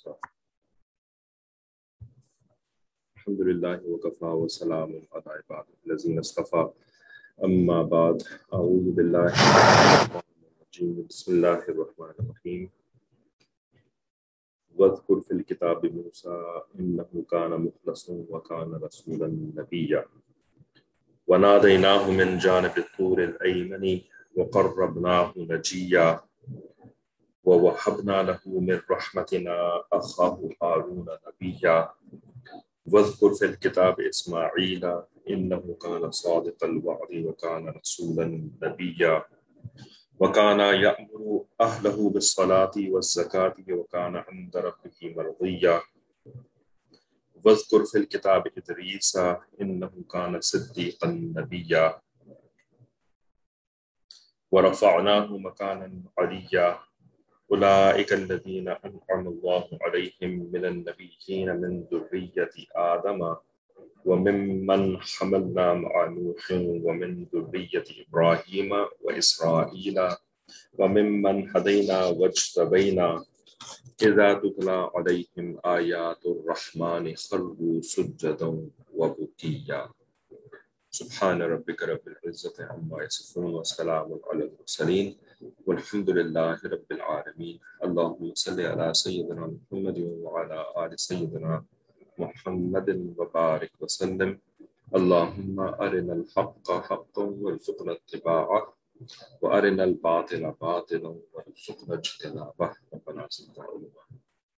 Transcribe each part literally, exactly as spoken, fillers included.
الحمدللہ وکفا وسلام علی عبادہ الذین اصطفیٰ اما بعد اعوذ باللہ من الشیطان الرجیم بسم اللہ الرحمن الرحیم واذکر فی الکتاب موسیٰ انہ کان مخلصا وکان رسولا نبیا ونادیناہ من جانب الطور الایمن وقربناہ نجیا ووہبنا لہ من رحمتنا اخاہ ہارون نبیا واذکر فی الکتاب اسماعیل انہ کان صادق الوعد وکان رسولا نبیا وکان یأمر اہلہ بالصلاۃ والزکاۃ وکان عند ربہ مرضیا واذکر فی الکتاب ادریس انہ کان صدیقا نبیا ورفعناہ مکانا علیا اولئک الذین انعم اللہ علیہم من النبیین من ذریۃ آدم وممن حملنا مع نوح ومن ذریۃ ابراہیم واسرائیل وممن ہدینا واجتبینا اذا تتلی علیہم آیات الرحمن خروا سجدا وبکیا سبحان ربک رب العزۃ عما یصفون وسلام علی المرسلین والحمد للہ رب العالمین اللہم صلی علی سیدنا محمد وعلی آل سیدنا محمد وبارک وسلم اللہم ارنا الحق حقا وارزقنا اتباعہ وارنا الباطل باطلا وارزقنا اجتنابہ ربنا زدنا علما۔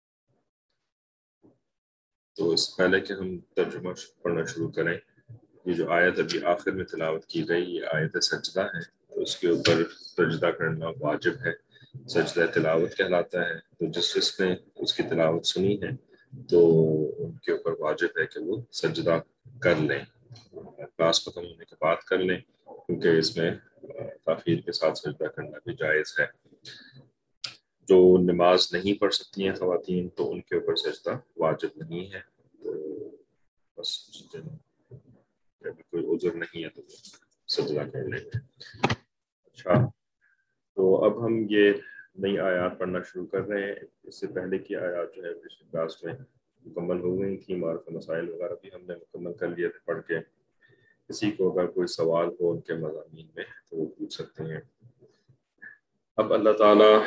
تو اس پہلے کہ ہم ترجمہ پڑھنا شروع کریں، یہ جو آیت ابھی آخر میں تلاوت کی گئی یہ آیت سجدہ ہے، تو اس کے اوپر سجدہ کرنا واجب ہے، سجدہ تلاوت کہلاتا ہے۔ تو جس جس نے اس کی تلاوت سنی ہے تو ان کے اوپر واجب ہے کہ وہ سجدہ کر لیں، کلاس ختم ہونے کے بعد کر لیں، کیونکہ اس میں تاخیر کے ساتھ سجدہ کرنا بھی جائز ہے۔ جو نماز نہیں پڑھ سکتی ہیں خواتین تو ان کے اوپر سجدہ واجب نہیں ہے، تو بس جب کوئی عذر نہیں ہے تو سجدہ کر لیں گے۔ اچھا، تو اب ہم یہ نئی آیات پڑھنا شروع کر رہے ہیں۔ اس سے پہلے کی آیات جو ہے پچھلی کلاس میں مکمل ہو گئی تھی، معرفہ مسائل وغیرہ بھی ہم نے مکمل کر لیے تھے پڑھ کے۔ کسی کو اگر کوئی سوال ہو ان کے مضامین میں تو وہ پوچھ سکتے ہیں۔ اب اللہ تعالیٰ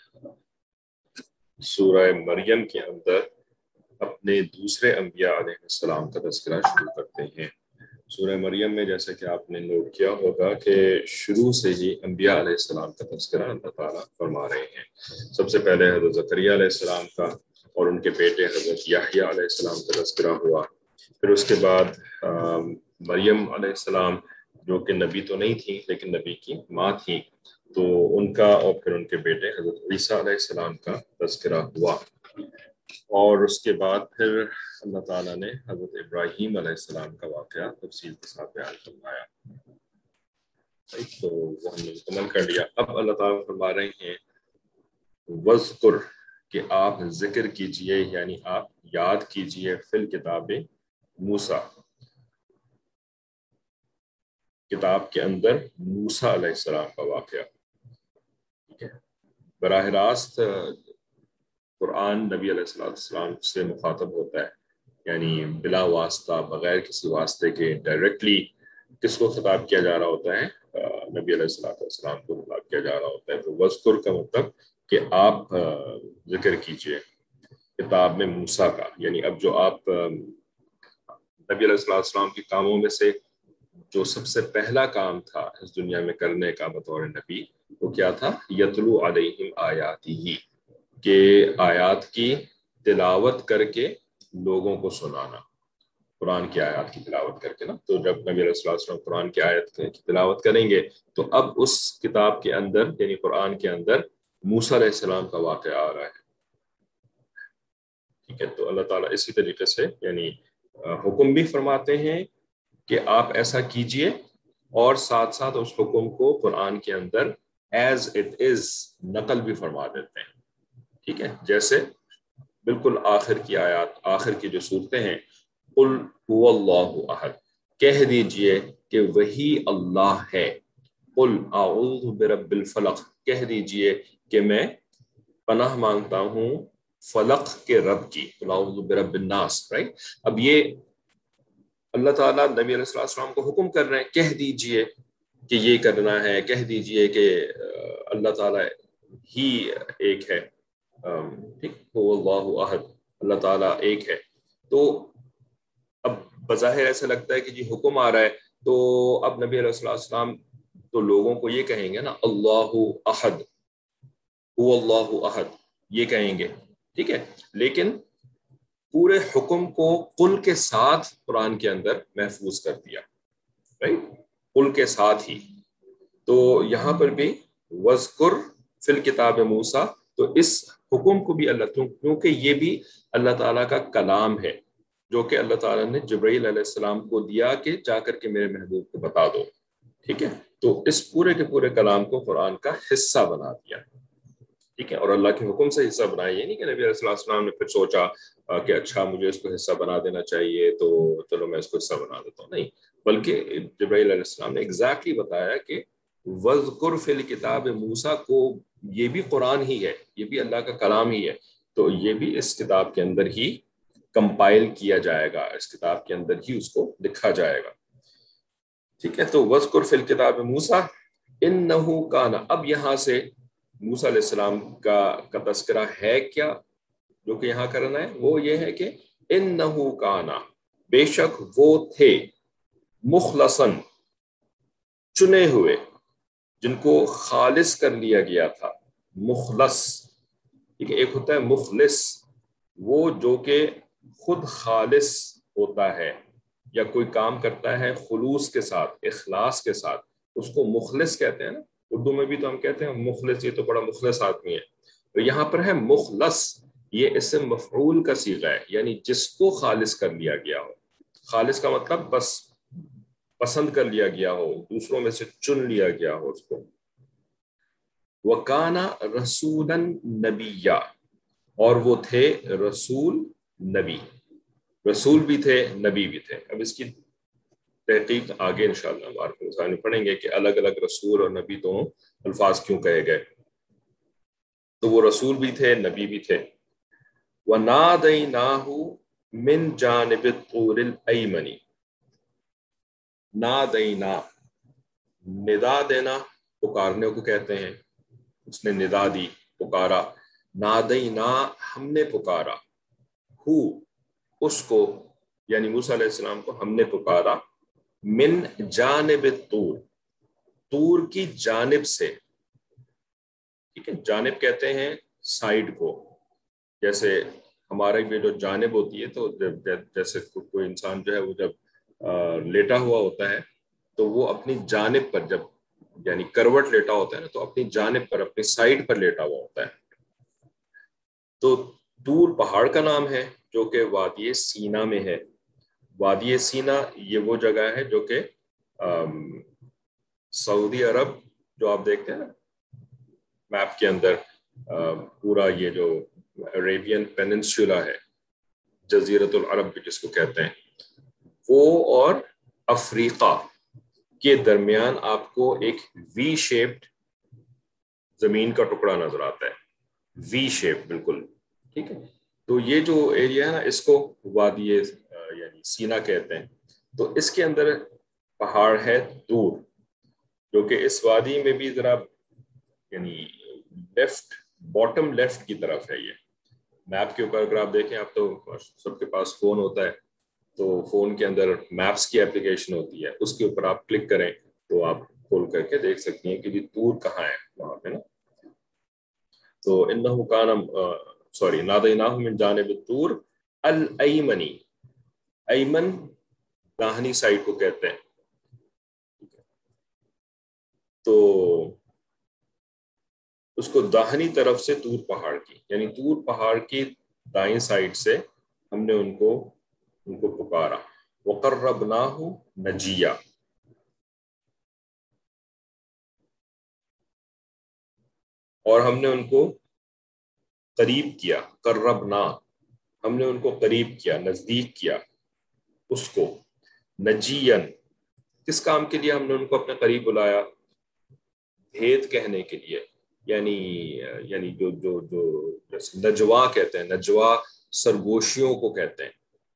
سورہ مریم کے اندر اپنے دوسرے انبیاء علیہ السلام کا تذکرہ شروع کرتے ہیں۔ سورہ مریم میں جیسا کہ آپ نے نوٹ کیا ہوگا کہ شروع سے ہی انبیاء علیہ السلام کا تذکرہ اللہ تعالیٰ فرما رہے ہیں۔ سب سے پہلے حضرت زکریا علیہ السلام کا اور ان کے بیٹے حضرت یحییٰ علیہ السلام کا تذکرہ ہوا۔ پھر اس کے بعد مریم علیہ السلام جو کہ نبی تو نہیں تھی لیکن نبی کی ماں تھی، تو ان کا اور پھر ان کے بیٹے حضرت عیسیٰ علیہ السلام کا تذکرہ ہوا۔ اور اس کے بعد پھر اللہ تعالیٰ نے حضرت ابراہیم علیہ السلام کا واقعہ تفصیل کے ساتھ بیان فرمایا، تو وہ ہم نے مکمل کر لیا۔ اب اللہ تعالیٰ فرما رہے ہیں وذکر، کہ آپ ذکر کیجئے، یعنی آپ یاد کیجئے، فی الکتاب موسیٰ، کتاب کے اندر موسیٰ علیہ السلام کا واقعہ۔ ٹھیک ہے، براہ راست قرآن نبی علیہ السلام سے مخاطب ہوتا ہے، یعنی بلا واسطہ، بغیر کسی واسطے کے ڈائریکٹلی کس کو خطاب کیا جا رہا ہوتا ہے؟ نبی علیہ السلام کو خطاب کیا جا رہا ہوتا ہے۔ تو وذکر کا مطلب کہ آپ ذکر کیجئے کتاب میں موسیٰ کا، یعنی اب جو آپ نبی علیہ السلام کے کاموں میں سے جو سب سے پہلا کام تھا اس دنیا میں کرنے کا بطور نبی، وہ کیا تھا؟ یتلو علیہم آیاتہ، کہ آیات کی تلاوت کر کے لوگوں کو سنانا، قرآن کی آیات کی تلاوت کر کے نا۔ تو جب نبی علیہ السلام قرآن کی آیت کی تلاوت کریں گے تو اب اس کتاب کے اندر یعنی قرآن کے اندر موسیٰ علیہ السلام کا واقعہ آ رہا ہے۔ ٹھیک ہے، تو اللہ تعالیٰ اسی طریقے سے یعنی حکم بھی فرماتے ہیں کہ آپ ایسا کیجئے، اور ساتھ ساتھ اس حکم کو قرآن کے اندر ایز اٹ از نقل بھی فرما دیتے ہیں۔ ٹھیک ہے، جیسے بالکل آخر کی آیات، آخر کی جو صورتیں ہیں، قل هو اللہ احد، کہہ دیجئے کہ وہی اللہ ہے۔ قل اعوذ برب الفلق، کہہ دیجئے کہ میں پناہ مانگتا ہوں فلق کے رب کی، قل اعوذ برب الناس، رائٹ. اب یہ اللہ تعالیٰ نبی علیہ السلام کو حکم کر رہے ہیں کہہ دیجئے کہ یہ کرنا ہے، کہہ دیجئے کہ اللہ تعالیٰ ہی ایک ہے، ٹھیک، هو اللہ احد، اللہ تعالیٰ ایک ہے. تو اب بظاہر ایسا لگتا ہے کہ جی حکم آ رہا ہے، تو اب نبی علیہ السلام تو لوگوں کو یہ کہیں گے نا اللہ احد، هو اللہ احد، یہ کہیں گے، ٹھیک ہے. لیکن پورے حکم کو قل کے ساتھ قرآن کے اندر محفوظ کر دیا، رائٹ، قل کے ساتھ ہی. تو یہاں پر بھی وذکر فی الکتاب موسیٰ، تو اس حکم کو بھی اللہ، کیونکہ یہ بھی اللہ تعالیٰ کا کلام ہے جو کہ اللہ تعالیٰ نے جبرائیل علیہ السلام کو دیا کہ جا کر کے میرے محبوب کو بتا دو، ٹھیک ہے. تو اس پورے کے پورے کلام کو قرآن کا حصہ بنا دیا، ٹھیک ہے. اور اللہ کے حکم سے حصہ بنایا، یہ نہیں کہ نبی علیہ السلام نے پھر سوچا کہ اچھا مجھے اس کو حصہ بنا دینا چاہیے تو چلو میں اس کو حصہ بنا دیتا ہوں، نہیں، بلکہ جبرائیل علیہ السلام نے ایگزیکٹلی بتایا کہ وذکر فی الکتاب موسیٰ کو، یہ بھی قرآن ہی ہے، یہ بھی اللہ کا کلام ہی ہے، تو یہ بھی اس کتاب کے اندر ہی کمپائل کیا جائے گا، اس کتاب کے اندر ہی اس کو لکھا جائے گا، ٹھیک ہے. تو وذکر فی الکتاب موسیٰ انہ کان، اب یہاں سے موسیٰ علیہ السلام کا کا تذکرہ ہے کیا جو کہ یہاں کرنا ہے، وہ یہ ہے کہ انہ کانا، بے شک وہ تھے، مخلصاً، چنے ہوئے، جن کو خالص کر لیا گیا تھا، مخلص، ٹھیک ہے. ایک ہوتا ہے مخلص، وہ جو کہ خود خالص ہوتا ہے یا کوئی کام کرتا ہے خلوص کے ساتھ، اخلاص کے ساتھ، اس کو مخلص کہتے ہیں نا. اردو میں بھی تو ہم کہتے ہیں مخلص، یہ تو بڑا مخلص آدمی ہے. تو یہاں پر ہے مخلص، یہ اسم مفعول کا صیغہ ہے، یعنی جس کو خالص کر لیا گیا ہو. خالص کا مطلب بس پسند کر لیا گیا ہو، دوسروں میں سے چن لیا گیا ہو اس کو. وَكَانَ رَسُولًا نَبِيًّا، اور وہ تھے رسول، نبی، رسول بھی تھے، نبی بھی تھے. اب اس کی تحقیق آگے انشاءاللہ ہم آپ میں پڑھیں گے کہ الگ الگ رسول اور نبی دونوں الفاظ کیوں کہے گئے. تو وہ رسول بھی تھے، نبی بھی تھے. وَنَادَيْنَاهُ مِنْ جَانِبِ الطُّورِ الْأَيْمَنِ، نادینا، ندا دینا پکارنے کو کہتے ہیں، اس نے ندا دی، پکارا. نادینا، ہم نے پکارا، ہو، اس کو، یعنی موسیٰ علیہ السلام کو ہم نے پکارا، من جانب طور، طور کی جانب سے، ٹھیک ہے. جانب کہتے ہیں سائڈ کو، جیسے ہمارے بھی جو جانب ہوتی ہے، تو جیسے کوئی انسان جو ہے وہ جب لیٹا ہوا ہوتا ہے تو وہ اپنی جانب پر، جب یعنی کروٹ لیٹا ہوتا ہے نا، تو اپنی جانب پر، اپنی سائڈ پر لیٹا ہوا ہوتا ہے. تو طور پہاڑ کا نام ہے جو کہ وادی سینا میں ہے. وادی سینا یہ وہ جگہ ہے جو کہ سعودی عرب، جو آپ دیکھتے ہیں نا میپ کے اندر، پورا یہ جو عربین پیننسولا ہے، جزیرت العرب بھی جس کو کہتے ہیں، وہ اور افریقہ کے درمیان آپ کو ایک وی شیپڈ زمین کا ٹکڑا نظر آتا ہے، وی شیپ بالکل، ٹھیک ہے. تو یہ جو ایریا ہے نا، اس کو وادی یعنی سینا کہتے ہیں. تو اس کے اندر پہاڑ ہے طور، جو کہ اس وادی میں بھی ذرا یعنی لیفٹ، باٹم لیفٹ کی طرف ہے. یہ میپ کے اوپر اگر آپ دیکھیں، آپ تو سب کے پاس فون ہوتا ہے، تو فون کے اندر میپس کی اپلیکیشن ہوتی ہے، اس کے اوپر آپ کلک کریں تو آپ کھول کر کے دیکھ سکتی ہیں کہ یہ طور کہاں ہے وہاں پہ نا. تو انہو کان سوری نادیناہ من جانب الطور الایمنی، ایمن داہنی سائڈ کو کہتے ہیں. تو اس کو داہنی طرف سے طور پہاڑ کی، یعنی طور پہاڑ کی دائیں سائڈ سے ہم نے ان کو ان کو پکارا. وقربناہ نجیہ، اور ہم نے ان کو قریب کیا. قربنا، ہم نے ان کو قریب کیا، نزدیک کیا اس کو. نجین، کس کام کے لیے ہم نے ان کو اپنے قریب بلایا؟ بھید کہنے کے لیے. یعنی یعنی جو جو جو نجوا کہتے ہیں، نجوا سرگوشیوں کو کہتے ہیں،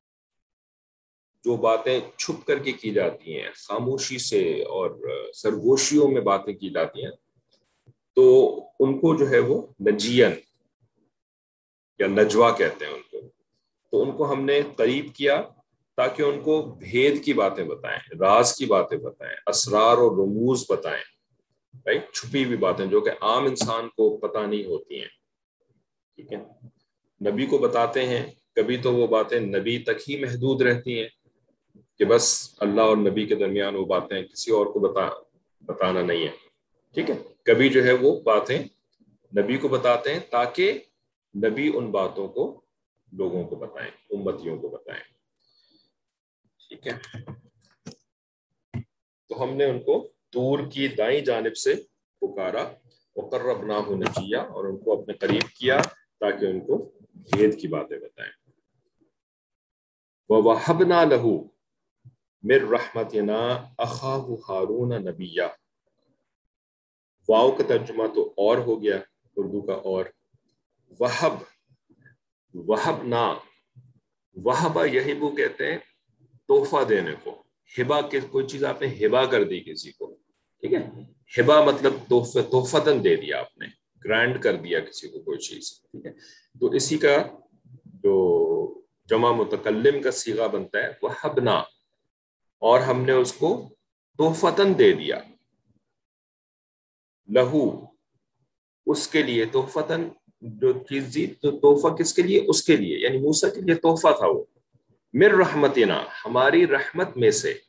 جو باتیں چھپ کر کے کی جاتی ہیں، خاموشی سے اور سرگوشیوں میں باتیں کی جاتی ہیں، تو ان کو جو ہے وہ نجین یا نجوا کہتے ہیں ان کو. تو ان کو ہم نے قریب کیا تاکہ ان کو بھید کی باتیں بتائیں، راز کی باتیں بتائیں، اسرار اور رموز بتائیں، رائٹ، چھپی ہوئی باتیں جو کہ عام انسان کو پتہ نہیں ہوتی ہیں. ٹھیک ہے، نبی کو بتاتے ہیں، کبھی تو وہ باتیں نبی تک ہی محدود رہتی ہیں کہ بس اللہ اور نبی کے درمیان وہ باتیں کسی اور کو بتا بتانا نہیں ہے. ٹھیک ہے، کبھی جو ہے وہ باتیں نبی کو بتاتے ہیں تاکہ نبی ان باتوں کو لوگوں کو بتائیں، امتیوں کو بتائیں. ٹھیک ہے، تو ہم نے ان کو طور کی دائیں جانب سے پکارا، وقربناہ نجیا، اور ان کو اپنے قریب کیا تاکہ ان کو بھید کی باتیں بتائیں. وَوَهَبْنَا لَهُ مِن رَحْمَتِنَا أَخَاهُ هَارُونَ نَبِيًّا. واو کا ترجمہ تو اور ہو گیا اردو کا اور. وہب، وہبنا، وہبا یہبو کہتے ہیں تحفہ دینے کو. ہبا کے کوئی چیز آپ نے ہبا کر دی کسی کو. ٹھیک ہے، ہبا مطلب تحفہ، تحفتاً دے دیا آپ نے، گرانٹ کر دیا کسی کو کوئی چیز. ٹھیک ہے، تو اسی کا جو جمع متکلم کا صیغہ بنتا ہے وہبنا، اور ہم نے اس کو تحفتاً دے دیا. لہو، اس کے لیے، تحفتاً جو چیز دی تو تحفہ کس کے لیے؟ اس کے لیے، یعنی موسیٰ کے لیے تحفہ تھا وہ. من رحمتنا، ہماری رحمت میں سے،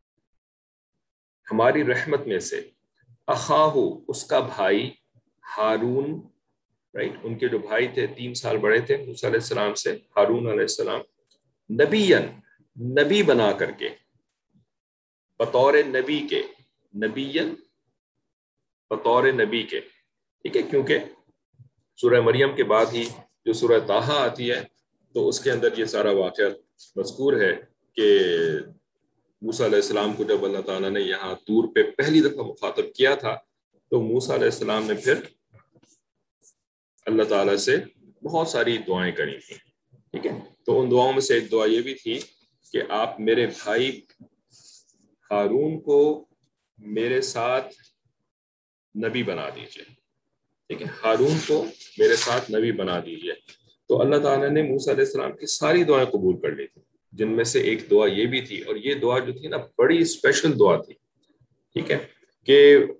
ہماری رحمت میں سے. اخاہو، اس کا بھائی، ہارون، رائٹ، ان کے جو بھائی تھے تین سال بڑے تھے موسیٰ علیہ السلام سے، ہارون علیہ السلام، نبیًا، نبی بنا کر کے، بطور نبی کے، نبیًا بطور نبی کے. ٹھیک ہے، کیونکہ سورہ مریم کے بعد ہی جو سورہ طٰہٰ آتی ہے تو اس کے اندر یہ سارا واقعہ مذکور ہے کہ موسیٰ علیہ السلام کو جب اللہ تعالیٰ نے یہاں طور پہ پہلی دفعہ مخاطب کیا تھا تو موسیٰ علیہ السلام نے پھر اللہ تعالیٰ سے بہت ساری دعائیں کری تھیں. ٹھیک ہے، تو ان دعاؤں میں سے ایک دعا یہ بھی تھی کہ آپ میرے بھائی ہارون کو میرے ساتھ نبی بنا دیجئے. ٹھیک ہے، ہارون کو میرے ساتھ نبی بنا دیجئے. تو اللہ تعالیٰ نے موسیٰ علیہ السلام کی ساری دعائیں قبول کر لی تھی، جن میں سے ایک دعا یہ بھی تھی، اور یہ دعا جو تھی نا بڑی اسپیشل دعا تھی. ٹھیک ہے، کہ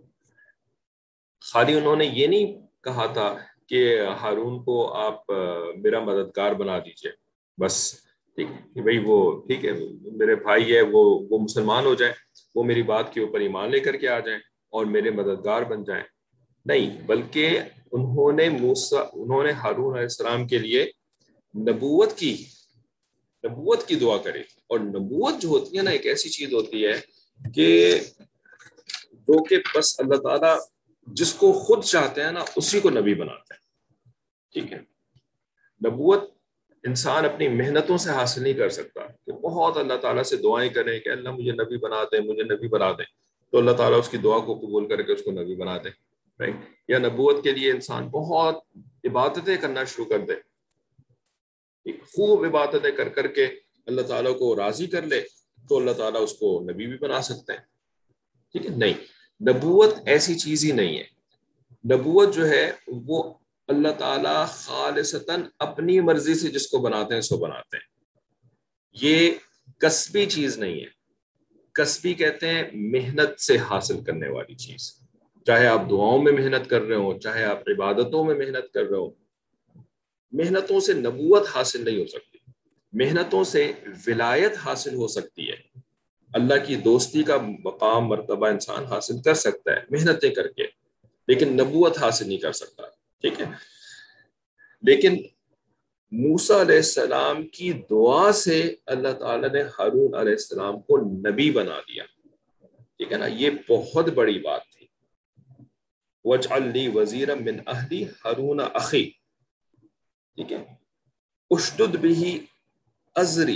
خالی انہوں نے یہ نہیں کہا تھا کہ ہارون کو آپ میرا مددگار بنا دیجئے بس. ٹھیک ہے بھائی، وہ ٹھیک ہے میرے بھائی ہے، وہ وہ مسلمان ہو جائیں، وہ میری بات کے اوپر ایمان لے کر کے آ جائیں اور میرے مددگار بن جائیں. نہیں، بلکہ انہوں نے موسیٰ انہوں نے ہارون علیہ السلام کے لیے نبوت کی نبوت کی دعا کری. اور نبوت جو ہوتی ہے نا ایک ایسی چیز ہوتی ہے کہ جو کہ بس اللہ تعالیٰ جس کو خود چاہتے ہیں نا اسی کو نبی بناتے ہیں. ٹھیک ہے، نبوت انسان اپنی محنتوں سے حاصل نہیں کر سکتا کہ بہت اللہ تعالیٰ سے دعائیں کریں کہ اللہ مجھے نبی بنا دیں، مجھے نبی بنا دیں، تو اللہ تعالیٰ اس کی دعا کو قبول کر کے اس کو نبی بنا دیں. رائٹ، یا نبوت کے لیے انسان بہت عبادتیں کرنا شروع کر دے، خوب عبادتیں کر کر کے اللہ تعالیٰ کو راضی کر لے تو اللہ تعالیٰ اس کو نبی بھی بنا سکتے ہیں. ٹھیک ہے، نہیں، نبوت ایسی چیز ہی نہیں ہے. نبوت جو ہے وہ اللہ تعالیٰ خالصتاً اپنی مرضی سے جس کو بناتے ہیں سو بناتے ہیں. یہ کسبی چیز نہیں ہے. کسبی کہتے ہیں محنت سے حاصل کرنے والی چیز. چاہے آپ دعاؤں میں محنت کر رہے ہوں، چاہے آپ عبادتوں میں محنت کر رہے ہوں، محنتوں سے نبوت حاصل نہیں ہو سکتی. محنتوں سے ولایت حاصل ہو سکتی ہے، اللہ کی دوستی کا مقام مرتبہ انسان حاصل کر سکتا ہے محنتیں کر کے، لیکن نبوت حاصل نہیں کر سکتا. ٹھیک ہے، لیکن موسیٰ علیہ السلام کی دعا سے اللہ تعالیٰ نے ہارون علیہ السلام کو نبی بنا دیا. ٹھیک ہے نا، یہ بہت بڑی بات تھی. وَاجْعَلْ لِي وَزِيرًا مِّنْ أَهْلِي هَارُونَ أَخِي. ٹھیک ہے، اشدد بِهِ أَزْرِي،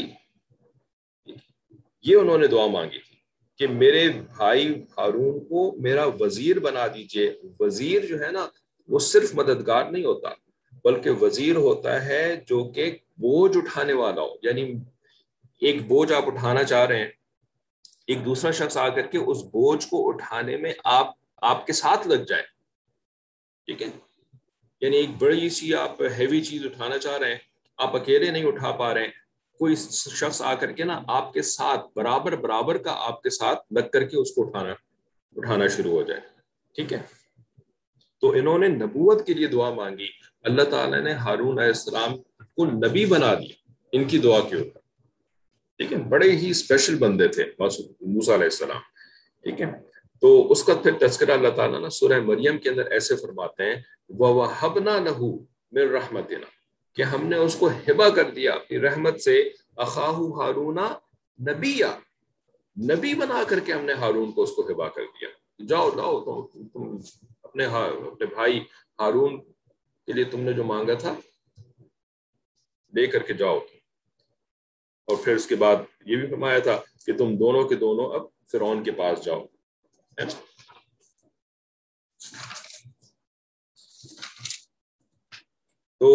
یہ انہوں نے دعا مانگی تھی کہ میرے بھائی ہارون کو میرا وزیر بنا دیجئے. وزیر جو ہے نا وہ صرف مددگار نہیں ہوتا بلکہ وزیر ہوتا ہے جو کہ بوجھ اٹھانے والا ہو. یعنی ایک بوجھ آپ اٹھانا چاہ رہے ہیں, ایک دوسرا شخص آ کر کے اس بوجھ کو اٹھانے میں آپ آپ کے ساتھ لگ جائے, ٹھیک ہے. یعنی ایک بڑی سی آپ ہیوی چیز اٹھانا چاہ رہے ہیں, آپ اکیلے نہیں اٹھا پا رہے ہیں, کوئی شخص آ کر کے نا آپ کے ساتھ برابر برابر کا آپ کے ساتھ لگ کر کے اس کو اٹھانا اٹھانا شروع ہو جائے, ٹھیک ہے. تو انہوں نے نبوت کے لیے دعا مانگی, اللہ تعالیٰ نے ہارون علیہ السلام کو نبی بنا دیا ان کی دعا کے اوپر, ٹھیک ہے. بڑے ہی اسپیشل بندے تھے موسیٰ علیہ السلام, ٹھیک ہے. تو اس کا پھر تذکرہ اللہ تعالیٰ نے سورہ مریم کے اندر ایسے فرماتے ہیں وَوَهَبْنَا لَهُ مِن رَحْمَتِنَا, کہ ہم نے اس کو ہبہ کر دیا اپنی رحمت سے, أَخَاهُ ہارون نبیّا, نبی بنا کر کے ہم نے ہارون کو اس کو ہبہ کر دیا. جاؤ جاؤ تم, تم اپنے اپنے بھائی ہارون کے لیے تم نے جو مانگا تھا لے کر کے جاؤ. اور پھر اس کے بعد یہ بھی فرمایا تھا کہ تم دونوں کے دونوں اب فرعون کے پاس جاؤ. تو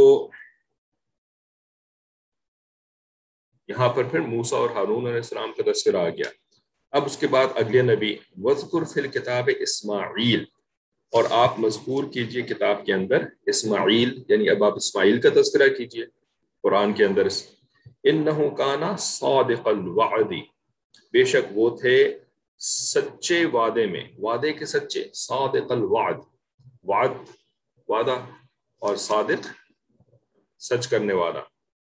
یہاں پر پھر موسیٰ اور ہارون علیہ السلام کا تذکرہ آ گیا. اب اس کے بعد اگلے نبی وَذْكُرْ فِي الْكِتَابِ اسماعیل, اور آپ مذکور کیجئے کتاب کے اندر اسماعیل, یعنی اب آپ اسماعیل کا تذکرہ کیجئے قرآن کے اندر. اِنَّهُ كَانَ صَادِقَ الْوَعْدِ, بے شک وہ تھے سچے وعدے میں, وعدے کے سچے, صادق الوعد, وعد وعدہ, اور صادق سچ کرنے والا.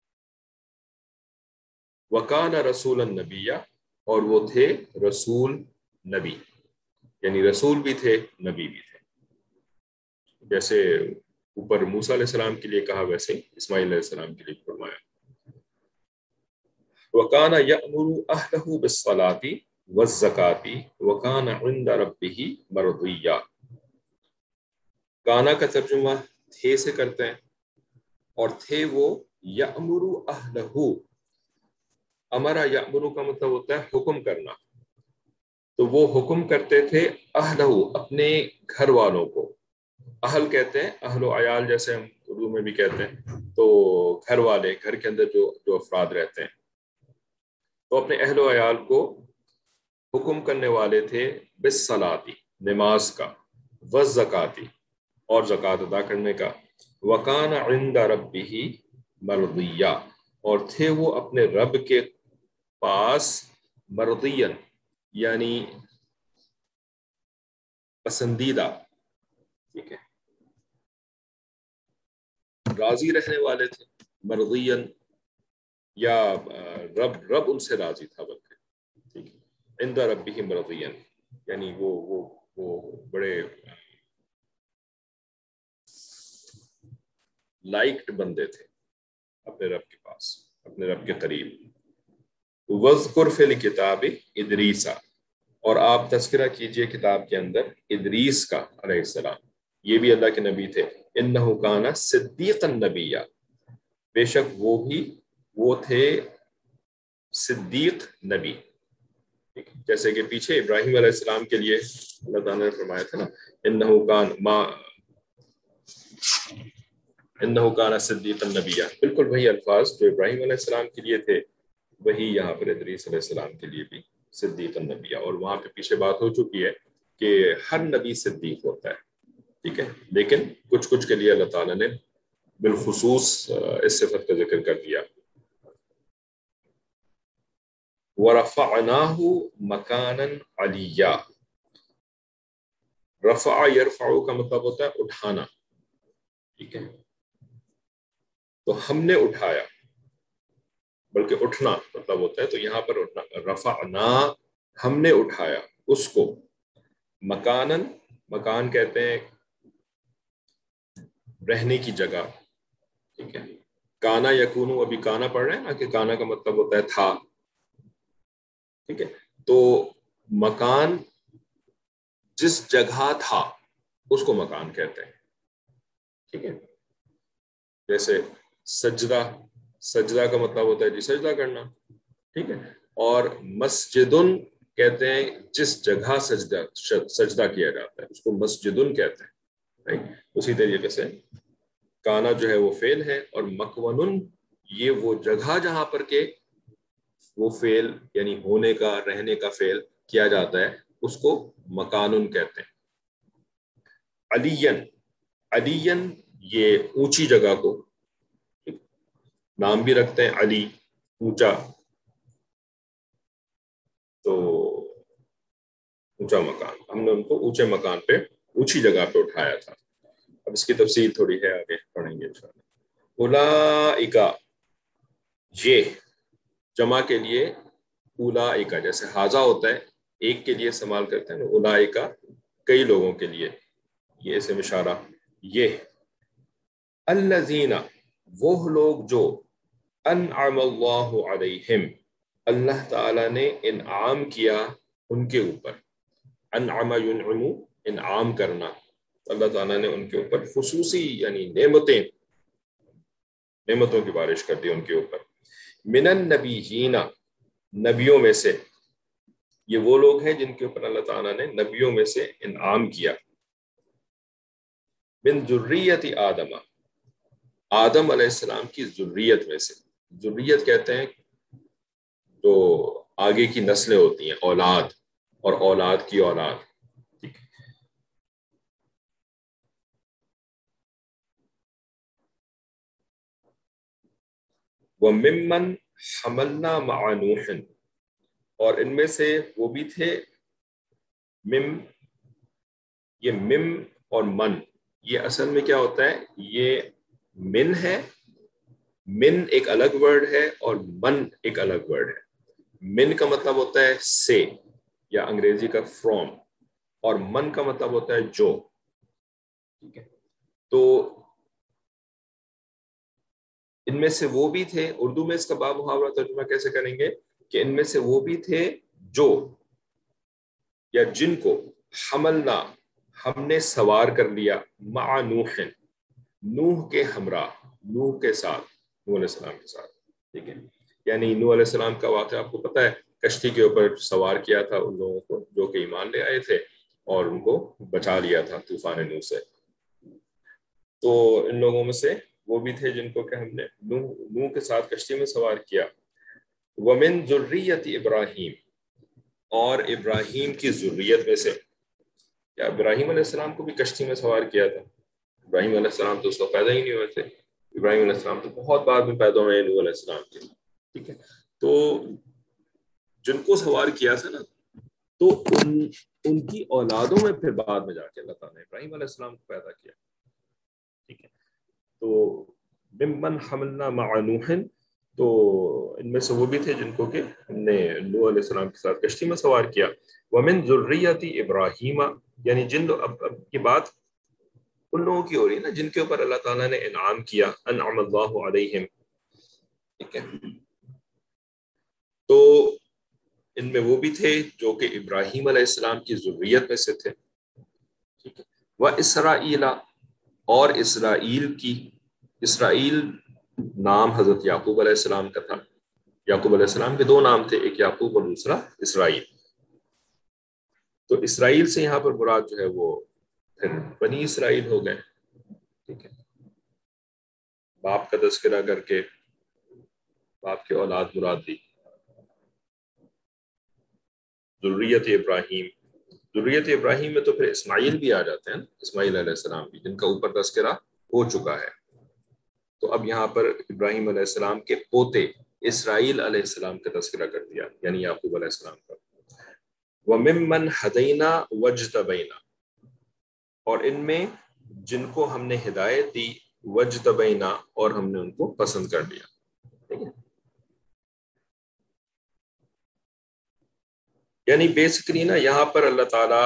وَكَانَ رَسُولًا نَبِيًّا, اور وہ تھے رسول نبی, یعنی رسول بھی تھے نبی بھی تھے. جیسے اوپر موسیٰ علیہ السلام کے لیے کہا ویسے اسماعیل علیہ السلام کے لیے فرمایا. وَكَانَ يَأْمُرُ أَهْلَهُ بِالصَّلَاةِ وَالزَّكَاةِ وَكَانَ عِندَ رَبِّهِ مَرْضِيًّا. کانا کا ترجمہ تھے سے کرتے ہیں, اور تھے وہ یأمر اہلہ, امرا یأمر کا مطلب ہوتا ہے حکم کرنا, تو وہ حکم کرتے تھے اہلہ, اپنے گھر والوں کو. اہل کہتے ہیں اہل و عیال, جیسے ہم اردو میں بھی کہتے ہیں, تو گھر والے, گھر کے اندر جو جو افراد رہتے ہیں, تو اپنے اہل و عیال کو حکم کرنے والے تھے بالصلاۃ, نماز کا, والزکاۃ, اور زکوٰۃ ادا کرنے کا, وکان عند ربہ مرضیہ, اور تھے وہ اپنے رب کے پاس مرضیا, یعنی پسندیدہ, ٹھیک ہے, راضی رہنے والے تھے. مرضیا, یا رب رب ان سے راضی تھا بلکہ, ٹھیک ہے. عند ربہ مرضیا, یعنی وہ وہ وہ بڑے لائکڈ بندے تھے اپنے رب کے پاس, اپنے رب کے قریب. وَذْكُرْ فِي الْكِتَابِ ادریسا, اور آپ تذکرہ کیجئے کتاب کے اندر ادریس کا علیہ السلام, یہ بھی اللہ کے نبی تھے. اِنَّهُ كَانَ صِدِّيقًا نَبِيًّا, بے شک وہ بھی وہ تھے صدیق نبی. جیسے کہ پیچھے ابراہیم علیہ السلام کے لیے اللہ تعالیٰ نے فرمایا تھا نا, اِنَّهُ كَانَ ما اِنَّهُ كَانَ صِدِّيقًا نَبِيًّا, بالکل وہی الفاظ جو ابراہیم علیہ السلام کے لیے تھے وہی یہاں پر ادریس علیہ السلام کے لیے بھی صدیق النبیہ. اور وہاں پہ پیچھے بات ہو چکی ہے کہ ہر نبی صدیق ہوتا ہے, ٹھیک ہے, لیکن کچھ کچھ کے لیے اللہ تعالیٰ نے بالخصوص اس صفت کا ذکر کر دیا. وَرَفَعْنَاهُ مَكَانًا عَلِيًّا, رفع یرفع کا مطلب ہوتا ہے اٹھانا, ٹھیک ہے, تو ہم نے اٹھایا, بلکہ اٹھنا مطلب ہوتا ہے, تو یہاں پر اٹھنا, رفعنا, ہم نے اٹھایا اس کو, مکانن, مکان کہتے ہیں رہنے کی جگہ, ٹھیک ہے. کانا یکونو, ابھی کانا پڑھ رہے ہیں نا, کہ کانا کا مطلب ہوتا ہے تھا, ٹھیک ہے. تو مکان جس جگہ تھا اس کو مکان کہتے ہیں, ٹھیک ہے. جیسے سجدہ, سجدہ کا مطلب ہوتا ہے جی سجدہ کرنا, ٹھیک ہے. اور مسجدن کہتے ہیں جس جگہ سجدہ سجدہ کیا جاتا ہے, اس کو مسجدن کہتے ہیں, right? اسی طریقے سے کانا جو ہے وہ فعل ہے، اور مکونن یہ وہ جگہ جہاں پر کہ وہ فعل یعنی ہونے کا، رہنے کا فعل کیا جاتا ہے، اس کو مکانن کہتے ہیں۔ علین، علین یہ اونچی جگہ کو نام بھی رکھتے ہیں، علی اونچا، تو اونچا مکان، ہم نے ان کو اونچے مکان پہ، اونچی جگہ پہ اٹھایا تھا۔ اب اس کی تفصیل تھوڑی ہے، آگے پڑھیں گے انشاءاللہ۔ اولائکا، یہ جمع کے لیے اولائکا، جیسے حاضہ ہوتا ہے ایک کے لیے استعمال کرتے ہیں، اولائکا کئی لوگوں کے لیے، یہ اسم اشارہ، یہ الذین وہ لوگ جو انعم اللہ علیہم اللہ تعالیٰ نے انعام کیا ان کے اوپر، انعم ینعم انعام کرنا، اللہ تعالیٰ نے ان کے اوپر خصوصی یعنی نعمتیں، نعمتوں کی بارش کر دی ان کے اوپر، من النبیین نبیوں میں سے، یہ وہ لوگ ہیں جن کے اوپر اللہ تعالیٰ نے نبیوں میں سے انعام کیا، من ذریت آدم آدم علیہ السلام کی ذریت میں سے، ذریت کہتے ہیں جو آگے کی نسلیں ہوتی ہیں، اولاد اور اولاد کی اولاد، ٹھیک ہے۔ وَمِمَّنْ حَمَلْنَا مَعَ نُوحٍ، اور ان میں سے وہ بھی تھے، مم یہ مم اور من یہ اصل میں کیا ہوتا ہے، یہ من ہے، من ایک الگ ورڈ ہے اور من ایک الگ ورڈ ہے۔ من کا مطلب ہوتا ہے سے یا انگریزی کا فرام، اور من کا مطلب ہوتا ہے جو، ٹھیک ہے۔ تو ان میں سے وہ بھی تھے، اردو میں اس کا باب محاورہ ترجمہ کیسے کریں گے کہ ان میں سے وہ بھی تھے جو یا جن کو حملنا ہم نے سوار کر لیا، مع نوح نوح کے ہمراہ، نوح کے ساتھ، نوح علیہ السلام کے ساتھ، ٹھیک ہے۔ یعنی نوح علیہ السلام کا واقعہ آپ کو پتہ ہے، کشتی کے اوپر سوار کیا تھا ان لوگوں کو جو کہ ایمان لے آئے تھے، اور ان کو بچا لیا تھا طوفان نوح سے۔ تو ان لوگوں میں سے وہ بھی تھے جن کو کہ ہم نے نوح نوح کے ساتھ کشتی میں سوار کیا۔ وَمِن ذُرِّيَّةِ ابراہیم، اور ابراہیم کی ذریت میں سے، کیا ابراہیم علیہ السلام کو بھی کشتی میں سوار کیا تھا؟ ابراہیم علیہ السلام تو اس کو پیدا ہی نہیں ہوئے تھے، ابراہیم علیہ السلام تو بہت بعد میں پیدا ہوئے ہیں نوح علیہ السلام کے، ٹھیک ہے۔ تو جن کو سوار کیا تھا نا، تو ان ان کی اولادوں میں پھر بعد میں جا کے اللہ تعالیٰ نے ابراہیم علیہ السلام کو پیدا کیا، ٹھیک ہے۔ تو ممن حملنا مع نوح، تو ان میں سے وہ بھی تھے جن کو کہ ہم نے نوح علیہ السلام کے ساتھ کشتی میں سوار کیا۔ ومن ذریت ابراہیم، یعنی جن لوگ، اب اب کی بات ان لوگوں کی ہو رہی ہے نا جن کے اوپر اللہ تعالیٰ نے انعام کیا، انعم اللہ علیہم، ٹھیک ہے۔ تو ان میں وہ بھی تھے جو کہ ابراہیم علیہ السلام کی ذریت میں سے تھے، ٹھیک ہے۔ واسرائیل، اور اسرائیل کی، اسرائیل نام حضرت یعقوب علیہ السلام کا تھا، یعقوب علیہ السلام کے دو نام تھے، ایک یعقوب اور دوسرا اسرائیل۔ تو اسرائیل سے یہاں پر مراد جو ہے وہ پھر بنی اسرائیل ہو گئے، ٹھیک ہے۔ باپ کا تذکرہ کر کے باپ کے اولاد مراد دی۔ ذریت ابراہیم، ذریت ابراہیم میں تو پھر اسماعیل بھی آ جاتے ہیں، اسماعیل علیہ السلام بھی، جن کا اوپر تذکرہ ہو چکا ہے۔ تو اب یہاں پر ابراہیم علیہ السلام کے پوتے اسرائیل علیہ السلام کا تذکرہ کر دیا، یعنی یعقوب علیہ السلام کا۔ وَمِمَّنْ هَدَيْنَا وَاجْتَبَيْنَا، اور ان میں جن کو ہم نے ہدایت دی، وَاجْتَبَيْنَا، اور ہم نے ان کو پسند کر لیا، ٹھیک ہے۔ یعنی بیسکلی نا یہاں پر اللہ تعالیٰ،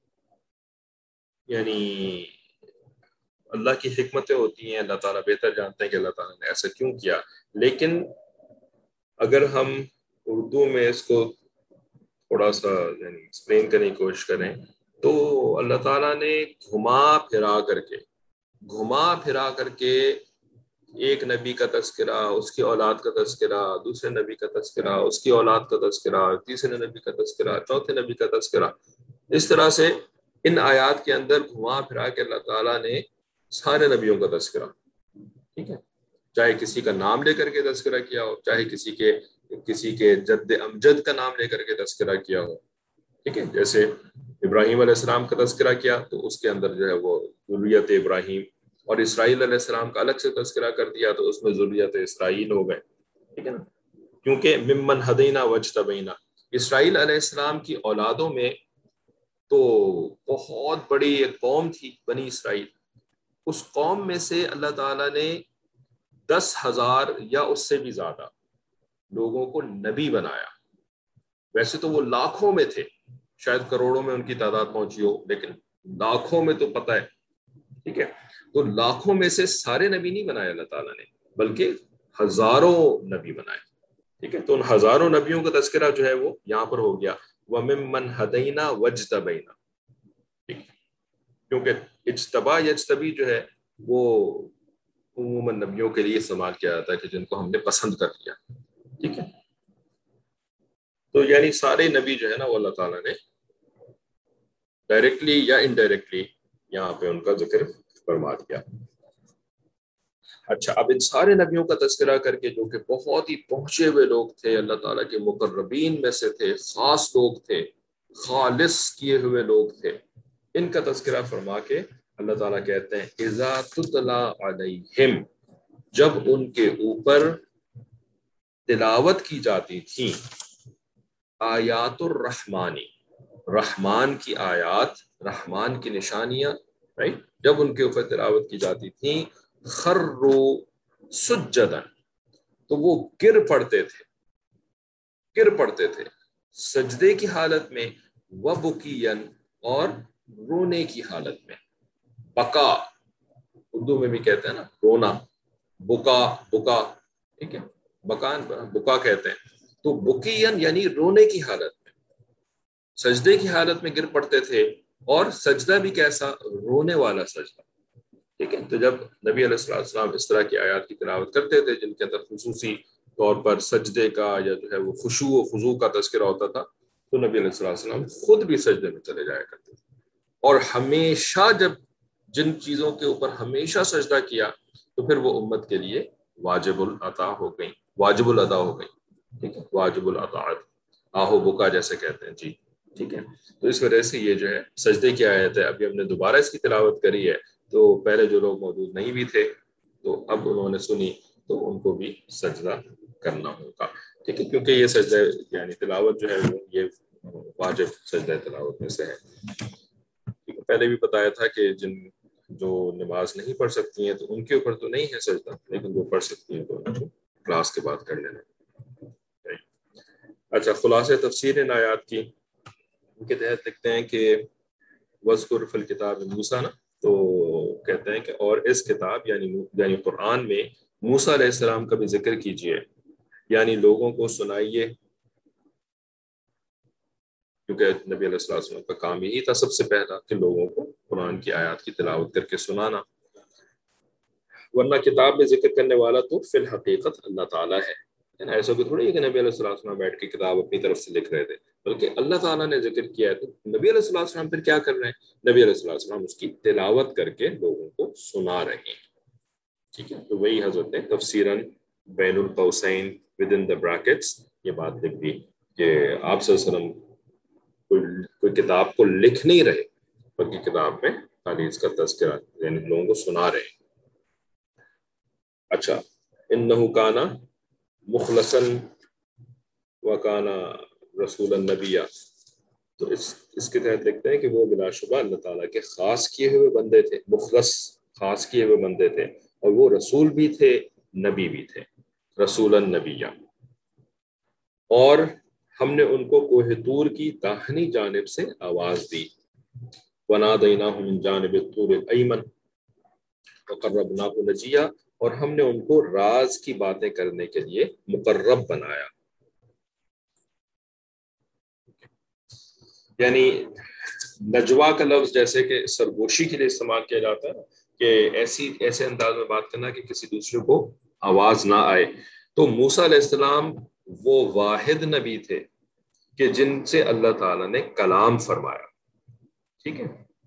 یعنی اللہ کی حکمتیں ہوتی ہیں، اللہ تعالیٰ بہتر جانتے ہیں کہ اللہ تعالیٰ نے ایسا کیوں کیا، لیکن اگر ہم اردو میں اس کو تھوڑا سا یعنی ایکسپلین کرنے کی کوشش کریں تو اللہ تعالیٰ نے گھما پھرا کر کے گھما پھرا کر کے ایک نبی کا تذکرہ، اس کی اولاد کا تذکرہ، دوسرے نبی کا تذکرہ، اس کی اولاد کا تذکرہ، تیسرے نبی کا تذکرہ، چوتھے نبی کا تذکرہ، اس طرح سے ان آیات کے اندر گھما پھرا کے اللہ تعالیٰ نے سارے نبیوں کا تذکرہ، ٹھیک ہے، چاہے کسی کا نام لے کر کے تذکرہ کیا ہو، چاہے کسی کے کسی کے جد امجد کا نام لے کر کے تذکرہ کیا ہو، ٹھیک ہے، جیسے ابراہیم علیہ السلام کا تذکرہ کیا تو اس کے اندر جو ہے وہ ذریت ابراہیم، اور اسرائیل علیہ السلام کا الگ سے تذکرہ کر دیا تو اس میں ذریت اسرائیل ہو گئے، ٹھیک ہے نا، کیونکہ ممن ہدینا وجتبینا، اسرائیل علیہ السلام کی اولادوں میں تو بہت بڑی ایک قوم تھی بنی اسرائیل، اس قوم میں سے اللہ تعالیٰ نے دس ہزار یا اس سے بھی زیادہ لوگوں کو نبی بنایا. ویسے تو وہ لاکھوں میں تھے، شاید کروڑوں میں ان کی تعداد پہنچی ہو، لیکن لاکھوں میں تو پتہ ہے، ٹھیک ہے، تو لاکھوں میں سے سارے نبی نہیں بنائے اللہ تعالیٰ نے، بلکہ ہزاروں نبی بنائے، ٹھیک ہے. تو ان ہزاروں نبیوں کا تذکرہ جو ہے وہ یہاں پر ہو گیا، وَمِمَّنْ هَدَيْنَا وَاجْتَبَيْنَا، ٹھیک، کیونکہ اجتبا یجتبی جو ہے وہ عموماً نبیوں کے لیے استعمال کیا جاتا ہے کہ جن کو ہم نے پسند کر لیا، ٹھیک ہے. تو یعنی سارے نبی جو ہے نا وہ اللہ تعالیٰ نے ڈائریکٹلی یا انڈائریکٹلی یہاں پہ ان کا ذکر فرما دیا. اچھا، اب ان سارے نبیوں کا تذکرہ کر کے جو کہ بہت ہی پہنچے ہوئے لوگ تھے، اللہ تعالیٰ کے مقربین میں سے تھے، خاص لوگ تھے، خالص کیے ہوئے لوگ تھے، ان کا تذکرہ فرما کے اللہ تعالیٰ کہتے ہیں اذا تتلا علیہم، جب ان کے اوپر تلاوت کی جاتی تھی آیات الرحمانی، رحمان کی آیات، رحمان کی نشانیاں، رائٹ، جب ان کے اوپر تلاوت کی جاتی تھیں خروا سجدا، تو وہ گر پڑتے تھے، گر پڑتے تھے سجدے کی حالت میں، وبکین، اور رونے کی حالت میں. بکا اردو میں بھی کہتے ہیں نا رونا، بکا بکا، ٹھیک ہے، بکان بکا کہتے ہیں. تو بکین یعنی رونے کی حالت میں، سجدے کی حالت میں گر پڑتے تھے، اور سجدہ بھی کیسا، رونے والا سجدہ، ٹھیک ہے. تو جب نبی علیہ السلام اس طرح کی آیات کی تلاوت کرتے تھے جن کے اندر خصوصی طور پر سجدے کا یا جو ہے وہ خشوع و خضوع کا تذکرہ ہوتا تھا، تو نبی علیہ السلام خود بھی سجدے میں چلے جایا کرتے تھے. اور ہمیشہ جب جن چیزوں کے اوپر ہمیشہ سجدہ کیا تو پھر وہ امت کے لیے واجب العطا ہو گئی، واجب الادا ہو گئی، ٹھیک ہے، واجب الاطاعت، آہو بکا جیسے کہتے ہیں، جی ٹھیک ہے. تو اس وجہ سے یہ جو ہے سجدے کی آیت ہے. ابھی ہم نے دوبارہ اس کی تلاوت کری ہے، تو پہلے جو لوگ موجود نہیں بھی تھے تو اب انہوں نے سنی تو ان کو بھی سجدہ کرنا ہوگا، ٹھیک ہے، کیونکہ یہ سجدہ یعنی تلاوت جو ہے وہ یہ واجب سجدہ تلاوت میں سے ہے. پہلے بھی بتایا تھا کہ جن جو نماز نہیں پڑھ سکتی ہیں تو ان کے اوپر تو نہیں ہے سجدہ، لیکن جو پڑھ سکتی ہیں تو ان کو کلاس کے بعد کر لینا. اچھا، خلاصہ تفسیر ان آیات کی ان کے تحت لکھتے ہیں کہ وذکر فی الکتاب موسیٰ نا، تو کہتے ہیں کہ اور اس کتاب یعنی یعنی قرآن میں موسیٰ علیہ السلام کا بھی ذکر کیجئے، یعنی لوگوں کو سنائیے، کیونکہ نبی علیہ السلام کا کام یہی تھا سب سے پہلا کہ لوگوں کو قرآن کی آیات کی تلاوت کر کے سنانا. ورنہ کتاب میں ذکر کرنے والا تو فی الحقیقت اللہ تعالیٰ ہے. ایسا کوئی تھوڑی ہے کہ نبی علیہ السلام بیٹھ کے کتاب اپنی طرف سے لکھ رہے تھے، بلکہ اللہ تعالیٰ نے ذکر کیا ہے. تو نبی علیہ السلام پھر کیا کر رہے ہیں؟ نبی علیہ السلام اس کی تلاوت کر کے لوگوں کو سنا رہے ہیں، ٹھیک ہے. تو وہی حضرت نے تفسیراً بین القوسین ود ان دا بریکٹس یہ بات لکھ دی کہ آپ صلی اللہ علیہ وسلم کوئی, کوئی کتاب کو لکھ نہیں رہے، بلکہ کتاب میں خالی اس کا تذکرہ یعنی لوگوں کو سنا رہے ہیں. اچھا، انہ کانا مخلصا وکانا رسول النبیہ، تو اس اس کے تحت لکھتے ہیں کہ وہ بلا شبہ اللہ تعالیٰ کے خاص کیے ہوئے بندے تھے، مخلص خاص کیے ہوئے بندے تھے، اور وہ رسول بھی تھے، نبی بھی تھے، رسول النبیہ. اور ہم نے ان کو کوہ طور کی داہنی جانب سے آواز دی، وَنَادَيْنَاهُ مِنْ جَانِبِ الطُّورِ الْأَيْمَنِ وَقَرَّبْنَاهُ نَجِيًّا، اور ہم نے ان کو راز کی باتیں کرنے کے لیے مقرب بنایا. یعنی نجوا کا لفظ جیسے کہ سرگوشی کے لیے استعمال کیا جاتا ہے کہ ایسی ایسے انداز میں بات کرنا کہ کسی دوسرے کو آواز نہ آئے. تو موسیٰ علیہ السلام وہ واحد نبی تھے کہ جن سے اللہ تعالیٰ نے کلام فرمایا، ٹھیک ہے.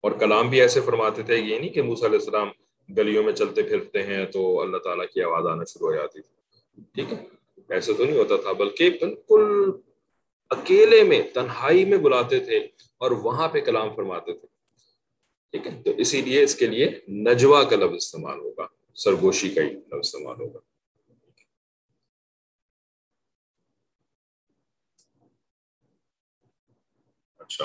اور کلام بھی ایسے فرماتے تھے، یہ نہیں کہ موسیٰ علیہ السلام گلیوں میں چلتے پھرتے ہیں تو اللہ تعالیٰ کی آواز آنا شروع ہو جاتی تھی، ٹھیک ہے، ایسا تو نہیں ہوتا تھا، بلکہ بالکل اکیلے میں تنہائی میں بلاتے تھے اور وہاں پہ کلام فرماتے تھے، ٹھیک ہے، تو اسی لیے اس کے لیے نجوا کا لفظ استعمال ہوگا، سرگوشی کا ہی لفظ استعمال ہوگا۔ اچھا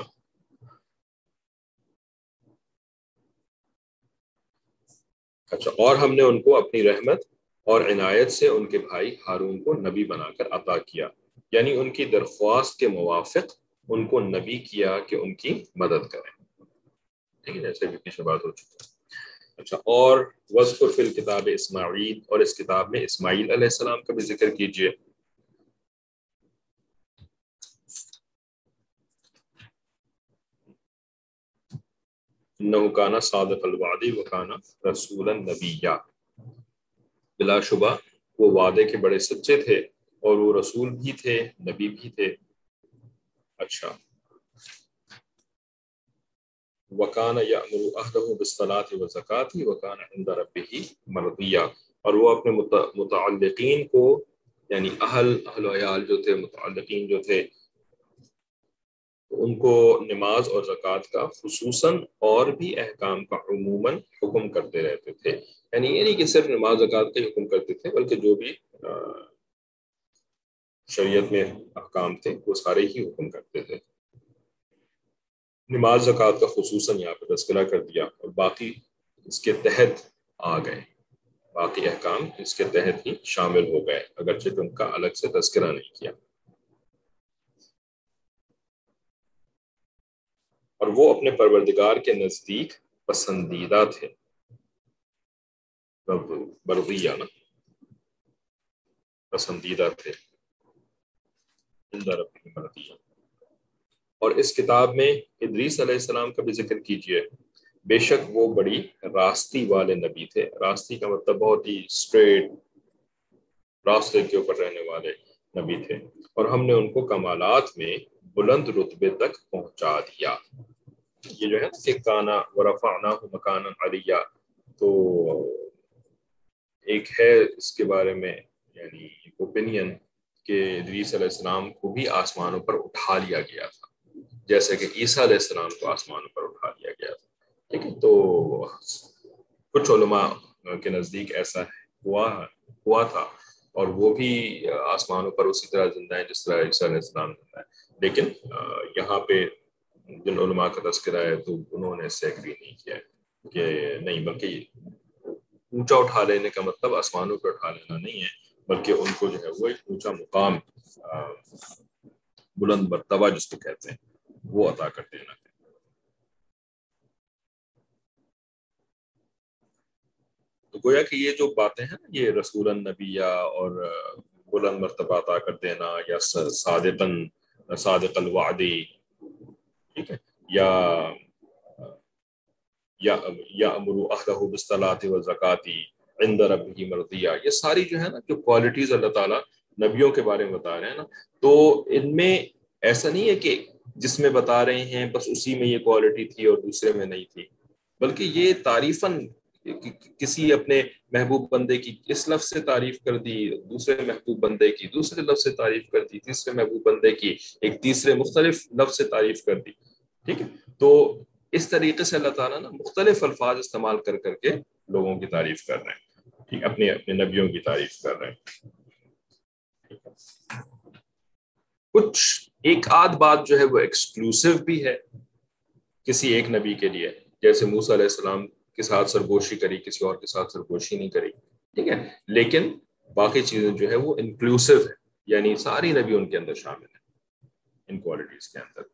اچھا اور ہم نے ان کو اپنی رحمت اور عنایت سے ان کے بھائی ہارون کو نبی بنا کر عطا کیا، یعنی ان کی درخواست کے موافق ان کو نبی کیا کہ ان کی مدد کریں، ٹھیک ہے، جیسے بھی پیچھے بات ہو چکی ہے۔ اچھا اور وذکر فی الکتاب اسماعیل، اور اس کتاب میں اسماعیل علیہ السلام کا بھی ذکر کیجیے۔ انہ کان صادق الوعد وکان رسولا نبیا، بلا شبہ وہ وعدے کے بڑے سچے تھے اور وہ رسول بھی تھے، نبی بھی تھے۔ اچھا وکان یأمر اہلہ بالصلاۃ والزکاۃ وکان عند ربہ مرضیہ، اور وہ اپنے متعلقین کو، یعنی اہل اہل و عیال جو تھے، متعلقین جو تھے، ان کو نماز اور زکوٰۃ کا خصوصاً اور بھی احکام کا عموماً حکم کرتے رہتے تھے، یعنی یہ نہیں کہ صرف نماز زکوٰۃ کا ہی حکم کرتے تھے، بلکہ جو بھی شریعت میں احکام تھے وہ سارے ہی حکم کرتے تھے۔ نماز زکوٰۃ کا خصوصاً یہاں پہ تذکرہ کر دیا، اور باقی اس کے تحت آ گئے، باقی احکام اس کے تحت ہی شامل ہو گئے، اگرچہ ان کا الگ سے تذکرہ نہیں کیا۔ اور وہ اپنے پروردگار کے نزدیک پسندیدہ تھے، برضیہ نا، پسندیدہ تھے، عند ربہ مرضیہ۔ اور اس کتاب میں ادریس علیہ السلام کا بھی ذکر کیجیے، بے شک وہ بڑی راستی والے نبی تھے، راستی کا مطلب بہت ہی اسٹریٹ راستے کے اوپر رہنے والے نبی تھے، اور ہم نے ان کو کمالات میں بلند رتبے تک پہنچا دیا۔ یہ جو ہے کہ کانا ورفعناہ مکانا علیہ، تو ایک ہے اس کے بارے میں یعنی اوپینین کہ ادریس علیہ السلام کو بھی آسمانوں پر اٹھا لیا گیا تھا، جیسے کہ عیسیٰ علیہ السلام کو آسمانوں پر اٹھا لیا گیا تھا، ٹھیک ہے، تو کچھ علماء کے نزدیک ایسا ہوا ہوا تھا، اور وہ بھی آسمانوں پر اسی طرح زندہ ہیں جس طرح عیسیٰ علیہ السلام زندہ ہے، لیکن یہاں پہ جن علماء کا تذکرہ ہے تو انہوں نے اس سے ایگری نہیں کیا ہے کہ نہیں، بلکہ اونچا اٹھا لینے کا مطلب آسمانوں پہ اٹھا لینا نہیں ہے، بلکہ ان کو جو ہے وہ ایک اونچا مقام، بلند مرتبہ جس کو کہتے ہیں، وہ عطا کر دینا ہے۔ تو گویا کہ یہ جو باتیں ہیں نا، یہ رسول النبیہ اور بلند مرتبہ عطا کر دینا، یا صادقاً صادق الوعدی، ٹھیک ہے، یا یا یأمر اہلہ بالصلاۃ والزکاۃ عند ربہ مرضیہ، یہ ساری جو ہے نا جو کوالٹیز اللہ تعالیٰ نبیوں کے بارے میں بتا رہے ہیں نا، تو ان میں ایسا نہیں ہے کہ جس میں بتا رہے ہیں بس اسی میں یہ کوالٹی تھی اور دوسرے میں نہیں تھی، بلکہ یہ تعریفاً کسی اپنے محبوب بندے کی اس لفظ سے تعریف کر دی، دوسرے محبوب بندے کی دوسرے لفظ سے تعریف کر دی، تیسرے محبوب بندے کی ایک تیسرے مختلف لفظ سے تعریف کر دی، ٹھیک ہے، تو اس طریقے سے اللہ تعالیٰ نا مختلف الفاظ استعمال کر کر کے لوگوں کی تعریف کر رہے ہیں، ٹھیک، اپنے اپنے نبیوں کی تعریف کر رہے ہیں۔ کچھ ایک آدھ بات جو ہے وہ ایکسکلوسیو بھی ہے کسی ایک نبی کے لیے، جیسے موسیٰ علیہ السلام کے ساتھ سرگوشی کری، کسی اور کے ساتھ سرگوشی نہیں کری، ٹھیک ہے، لیکن باقی چیزیں جو ہے وہ انکلوسیو ہے، یعنی ساری نبی ان کے اندر شامل ہیں، ان کوالٹیز کے اندر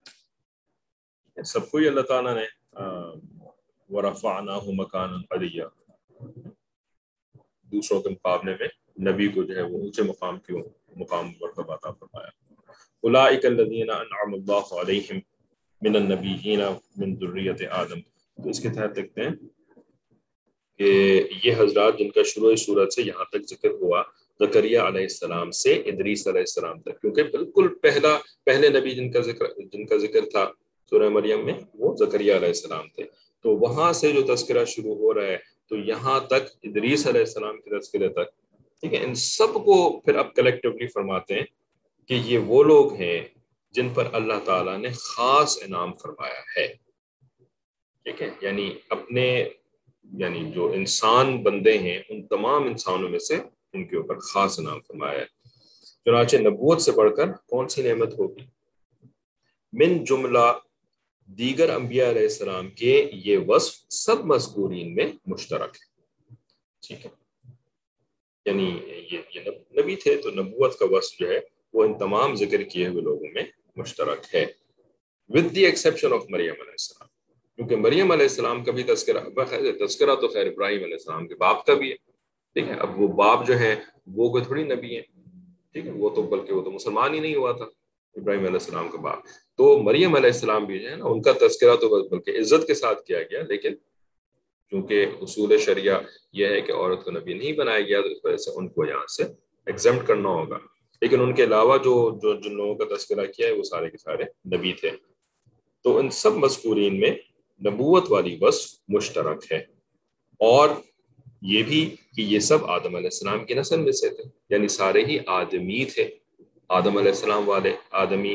سب کو ہی اللہ تعالیٰ نے وَرَفَعْنَاهُ مَكَانًا عَلِيًّا، دوسروں کے مقابلے میں نبی کو جو ہے وہ اونچے مقام کی مقام مرتبہ عطا فرمایا۔ اولئک الذین انعم اللہ علیہم من النبیین من ذریۃ آدم، تو اس کے تحت لکھتے ہیں کہ یہ حضرات جن کا شروع صورت سے یہاں تک ذکر ہوا، زکریا علیہ السلام سے ادریس علیہ السلام تک، کیونکہ بالکل پہلا پہلے نبی جن کا ذکر جن کا ذکر تھا سورہ مریم میں وہ زکریا علیہ السلام تھے. تو وہاں سے جو تذکرہ شروع ہو رہا ہے تو یہاں تک ادریس علیہ السلام کے تذکرے تک، ٹھیک ہے، ان سب کو پھر اب کلیکٹیولی فرماتے ہیں کہ یہ وہ لوگ ہیں جن پر اللہ تعالیٰ نے خاص انعام فرمایا ہے. ٹھیک ہے، یعنی اپنے یعنی جو انسان بندے ہیں ان تمام انسانوں میں سے ان کے اوپر خاص انعام فرمایا ہے. چنانچہ نبوت سے بڑھ کر کون سی نعمت ہوگی؟ من جملہ دیگر انبیاء علیہ السلام کے یہ وصف سب مذکورین میں مشترک ہے. ٹھیک ہے، یعنی یہ یہ نبی تھے تو نبوت کا وصف جو ہے وہ ان تمام ذکر کیے ہوئے لوگوں میں مشترک ہے، with the exception of مریم علیہ السلام. کیونکہ مریم علیہ السلام کا بھی تذکرہ تذکرہ تو خیر ابراہیم علیہ السلام کے باپ کا بھی ہے. ٹھیک ہے، اب وہ باپ جو ہے وہ کوئی تھوڑی نبی ہے. ٹھیک ہے، وہ تو بلکہ وہ تو مسلمان ہی نہیں ہوا تھا ابراہیم علیہ السلام کا باپ. تو مریم علیہ السلام بھی جو ہے نا ان کا تذکرہ تو بلکہ عزت کے ساتھ کیا گیا، لیکن کیونکہ اصول شریعہ یہ ہے کہ عورت کو نبی نہیں بنایا گیا تو اس وجہ سے ان کو یہاں سے ایگزمپٹ کرنا ہوگا. لیکن ان کے علاوہ جو جو جن لوگوں کا تذکرہ کیا ہے وہ سارے کے سارے نبی تھے. تو ان سب مذکورین میں نبوت والی وصف مشترک ہے، اور یہ بھی کہ یہ سب آدم علیہ السلام کی نسل میں سے تھے، یعنی سارے ہی آدمی تھے، آدم علیہ السلام والے آدمی.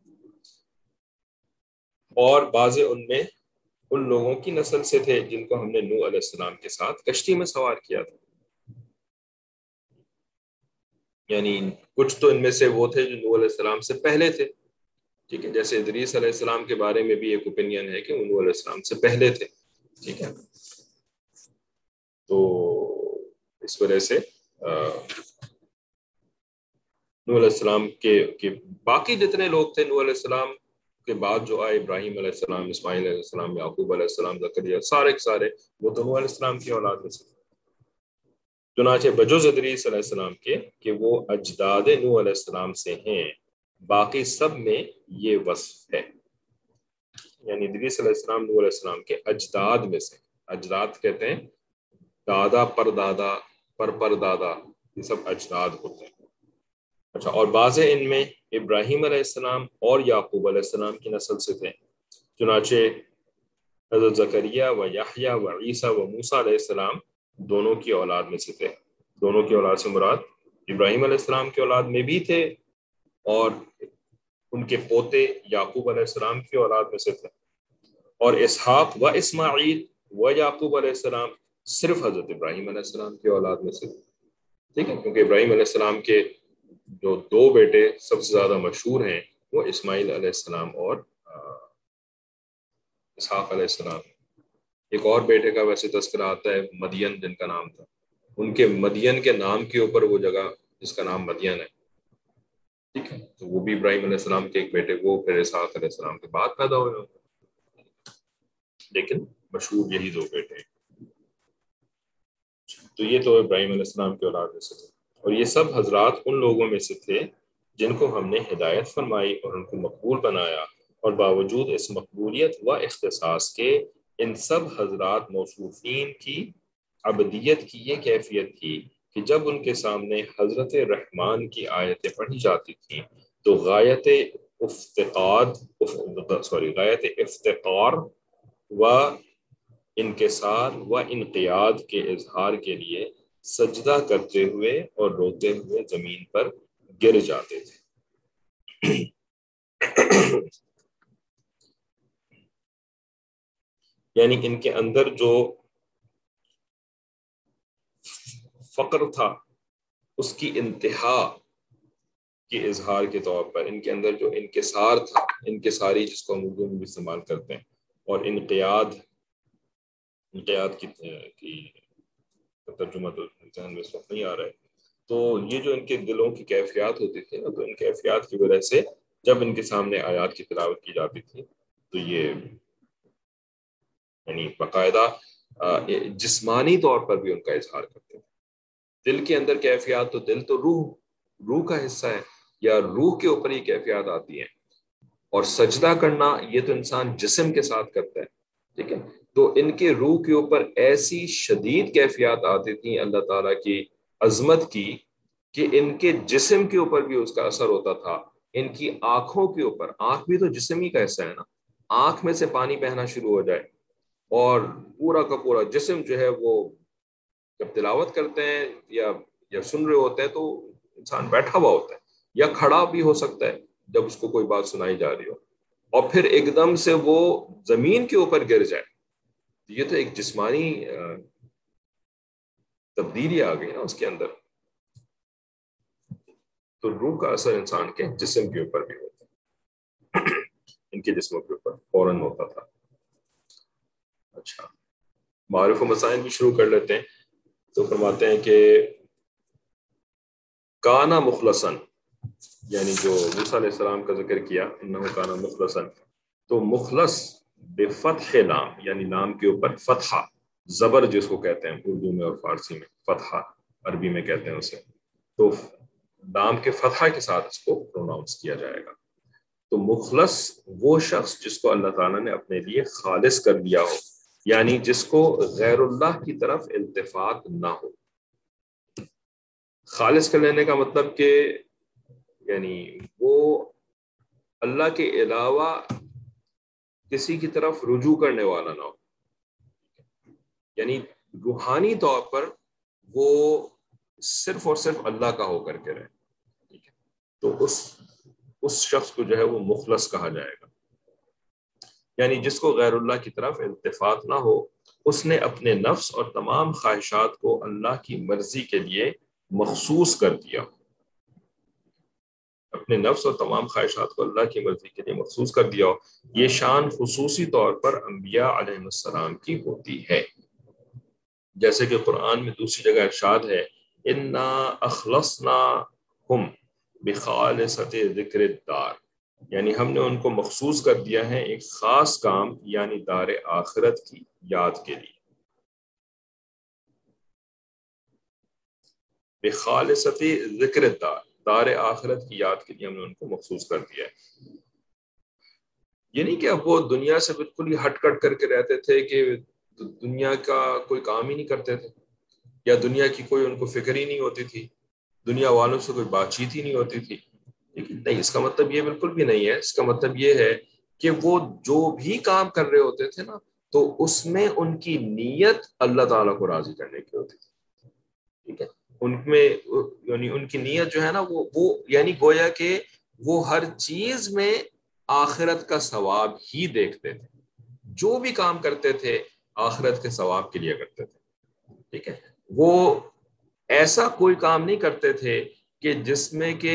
اور بعض ان میں ان لوگوں کی نسل سے تھے جن کو ہم نے نوح علیہ السلام کے ساتھ کشتی میں سوار کیا تھا. یعنی کچھ تو ان میں سے وہ تھے جو نوح علیہ السلام سے پہلے تھے. ٹھیک ہے، جیسے ادریس علیہ السلام کے بارے میں بھی ایک اوپینین ہے کہ وہ نوح علیہ السلام سے پہلے تھے. ٹھیک ہے، تو اس وجہ سے نوح علیہ السلام کے کے باقی جتنے لوگ تھے نوح علیہ السلام کے بعد جو آئے، ابراہیم علیہ السلام، اسماعیل علیہ السلام، یعقوب علیہ السلام، زکریا، سارے کے سارے وہ تو نوح علیہ السلام کی اولاد میں سے. چنانچہ بجز ادریس علیہ السلام کے کہ وہ اجداد نوح علیہ السلام سے ہیں، باقی سب میں یہ وصف ہے. یعنی ادریس علیہ السلام نوح علیہ السلام کے اجداد میں سے، اجداد کہتے ہیں دادا پر دادا پر پر دادا، یہ سب اجداد ہوتے ہیں. اچھا، اور بعض ان میں ابراہیم علیہ السلام اور یعقوب علیہ السلام کی نسل سے تھے. چنانچہ حضرت زکریا و یحییٰ و عیسیٰ و موسیٰ علیہ السلام دونوں کی اولاد میں سے تھے. دونوں کی اولاد سے مراد ابراہیم علیہ السلام کی اولاد میں بھی تھے اور ان کے پوتے یعقوب علیہ السلام کی اولاد میں سے تھے. اور اسحاق و اسماعیل و یعقوب علیہ السلام صرف حضرت ابراہیم علیہ السلام کی اولاد میں سے. ٹھیک ہے، کیونکہ ابراہیم علیہ السلام کے جو دو بیٹے سب سے زیادہ مشہور ہیں وہ اسماعیل علیہ السلام اور اسحاق علیہ السلام. ایک اور بیٹے کا ویسے تذکرہ آتا ہے مدین جن کا نام تھا، ان کے مدین کے نام کے اوپر وہ جگہ جس کا نام مدین ہے. ٹھیک ہے، تو وہ بھی ابراہیم علیہ السلام کے ایک بیٹے، وہ پھر اسحاق علیہ السلام کے بعد پیدا ہوئے ہوں، لیکن مشہور یہی دو بیٹے ہیں. تو یہ تو ابراہیم علیہ السلام کے اولاد میں سے تھے، اور یہ سب حضرات ان لوگوں میں سے تھے جن کو ہم نے ہدایت فرمائی اور ان کو مقبول بنایا. اور باوجود اس مقبولیت و اختصاص کے ان سب حضرات موصوفین کی عبدیت کی یہ کیفیت تھی کہ جب ان کے سامنے حضرت رحمان کی آیتیں پڑھی جاتی تھیں تو غایت افتقاد سوری غایت افتقار و انکسار و انقیاد کے اظہار کے لیے سجدہ کرتے ہوئے اور روتے ہوئے زمین پر گر جاتے تھے. یعنی ان کے اندر جو فقر تھا اس کی انتہا کے اظہار کے طور پر ان کے اندر جو انکسار تھا، انکساری جس کو ہم اردو میں بھی استعمال کرتے ہیں، اور انقیاد انقیاد کی ترجمہ تو ذہن میں اس وقت نہیں آ رہا ہے. تو یہ جو ان کے دلوں کی کیفیات ہوتی تھی نا، تو ان کیفیات کی وجہ سے جب ان کے سامنے آیات کی تلاوت کی جاتی تھی تو یہ یعنی باقاعدہ جسمانی طور پر بھی ان کا اظہار کرتے تھے. دل کے اندر کیفیات، تو دل تو روح روح کا حصہ ہے، یا روح کے اوپر ہی کیفیات آتی ہیں. اور سجدہ کرنا یہ تو انسان جسم کے ساتھ کرتا ہے. ٹھیک ہے، تو ان کے روح کے اوپر ایسی شدید کیفیات آتی تھیں اللہ تعالیٰ کی عظمت کی کہ ان کے جسم کے اوپر بھی اس کا اثر ہوتا تھا. ان کی آنکھوں کے اوپر، آنکھ بھی تو جسم ہی کا حصہ ہے نا، آنکھ میں سے پانی بہنا شروع ہو جائے اور پورا کا پورا جسم جو ہے وہ جب تلاوت کرتے ہیں یا یا سن رہے ہوتے ہیں تو انسان بیٹھا ہوا ہوتا ہے یا کھڑا بھی ہو سکتا ہے جب اس کو کوئی بات سنائی جا رہی ہو، اور پھر ایک دم سے وہ زمین کے اوپر گر جائے، یہ تو ایک جسمانی تبدیلی آ گئی نا اس کے اندر. تو روح کا اثر انسان کے جسم کے اوپر بھی ہوتا ہے، ان کے جسموں کے اوپر فوراً ہوتا تھا. اچھا، معارف و مسائل بھی شروع کر لیتے ہیں. تو فرماتے ہیں کہ کانا مخلصاً، یعنی جو موسیٰ علیہ السلام کا ذکر کیا انہو کانا مخلصاً، تو مخلص بفتح لام، یعنی لام کے اوپر فتحہ، زبر جس کو کہتے ہیں اردو میں اور فارسی میں، فتحہ عربی میں کہتے ہیں اسے، تو لام کے فتحہ کے ساتھ اس کو پروناؤنس کیا جائے گا. تو مخلص وہ شخص جس کو اللہ تعالیٰ نے اپنے لیے خالص کر دیا ہو، یعنی جس کو غیر اللہ کی طرف التفات نہ ہو. خالص کر لینے کا مطلب کہ یعنی وہ اللہ کے علاوہ کسی کی طرف رجوع کرنے والا نہ ہو، یعنی روحانی طور پر وہ صرف اور صرف اللہ کا ہو کر کے رہے. ٹھیک ہے، تو اس اس شخص کو جو ہے وہ مخلص کہا جائے گا، یعنی جس کو غیر اللہ کی طرف التفات نہ ہو، اس نے اپنے نفس اور تمام خواہشات کو اللہ کی مرضی کے لیے مخصوص کر دیا، اپنے نفس اور تمام خواہشات کو اللہ کی مرضی کے لیے مخصوص کر دیا ہو. یہ شان خصوصی طور پر انبیاء علیہ السلام کی ہوتی ہے، جیسے کہ قرآن میں دوسری جگہ ارشاد ہے انا اخلصناہم بخالصۃ ذکر الدار، یعنی ہم نے ان کو مخصوص کر دیا ہے ایک خاص کام، یعنی دار آخرت کی یاد کے لیے. بخالصۃ ذکر الدار، دار آخرت کی یاد کے لیے ہم نے ان کو مخصوص کر دیا ہے. یہ نہیں کہ اب وہ دنیا سے بالکل ہی ہٹ کٹ کر کے رہتے تھے کہ دنیا کا کوئی کام ہی نہیں کرتے تھے، یا دنیا کی کوئی ان کو فکر ہی نہیں ہوتی تھی، دنیا والوں سے کوئی بات چیت ہی نہیں ہوتی تھی. لیکن نہیں، اس کا مطلب یہ بالکل بھی نہیں ہے. اس کا مطلب یہ ہے کہ وہ جو بھی کام کر رہے ہوتے تھے نا، تو اس میں ان کی نیت اللہ تعالیٰ کو راضی کرنے کی ہوتی تھی. ٹھیک ہے، ان میں یعنی ان کی نیت جو ہے نا وہ وہ یعنی گویا کہ وہ ہر چیز میں آخرت کا ثواب ہی دیکھتے تھے، جو بھی کام کرتے تھے آخرت کے ثواب کے لیے کرتے تھے. ٹھیک ہے، وہ ایسا کوئی کام نہیں کرتے تھے کہ جس میں کہ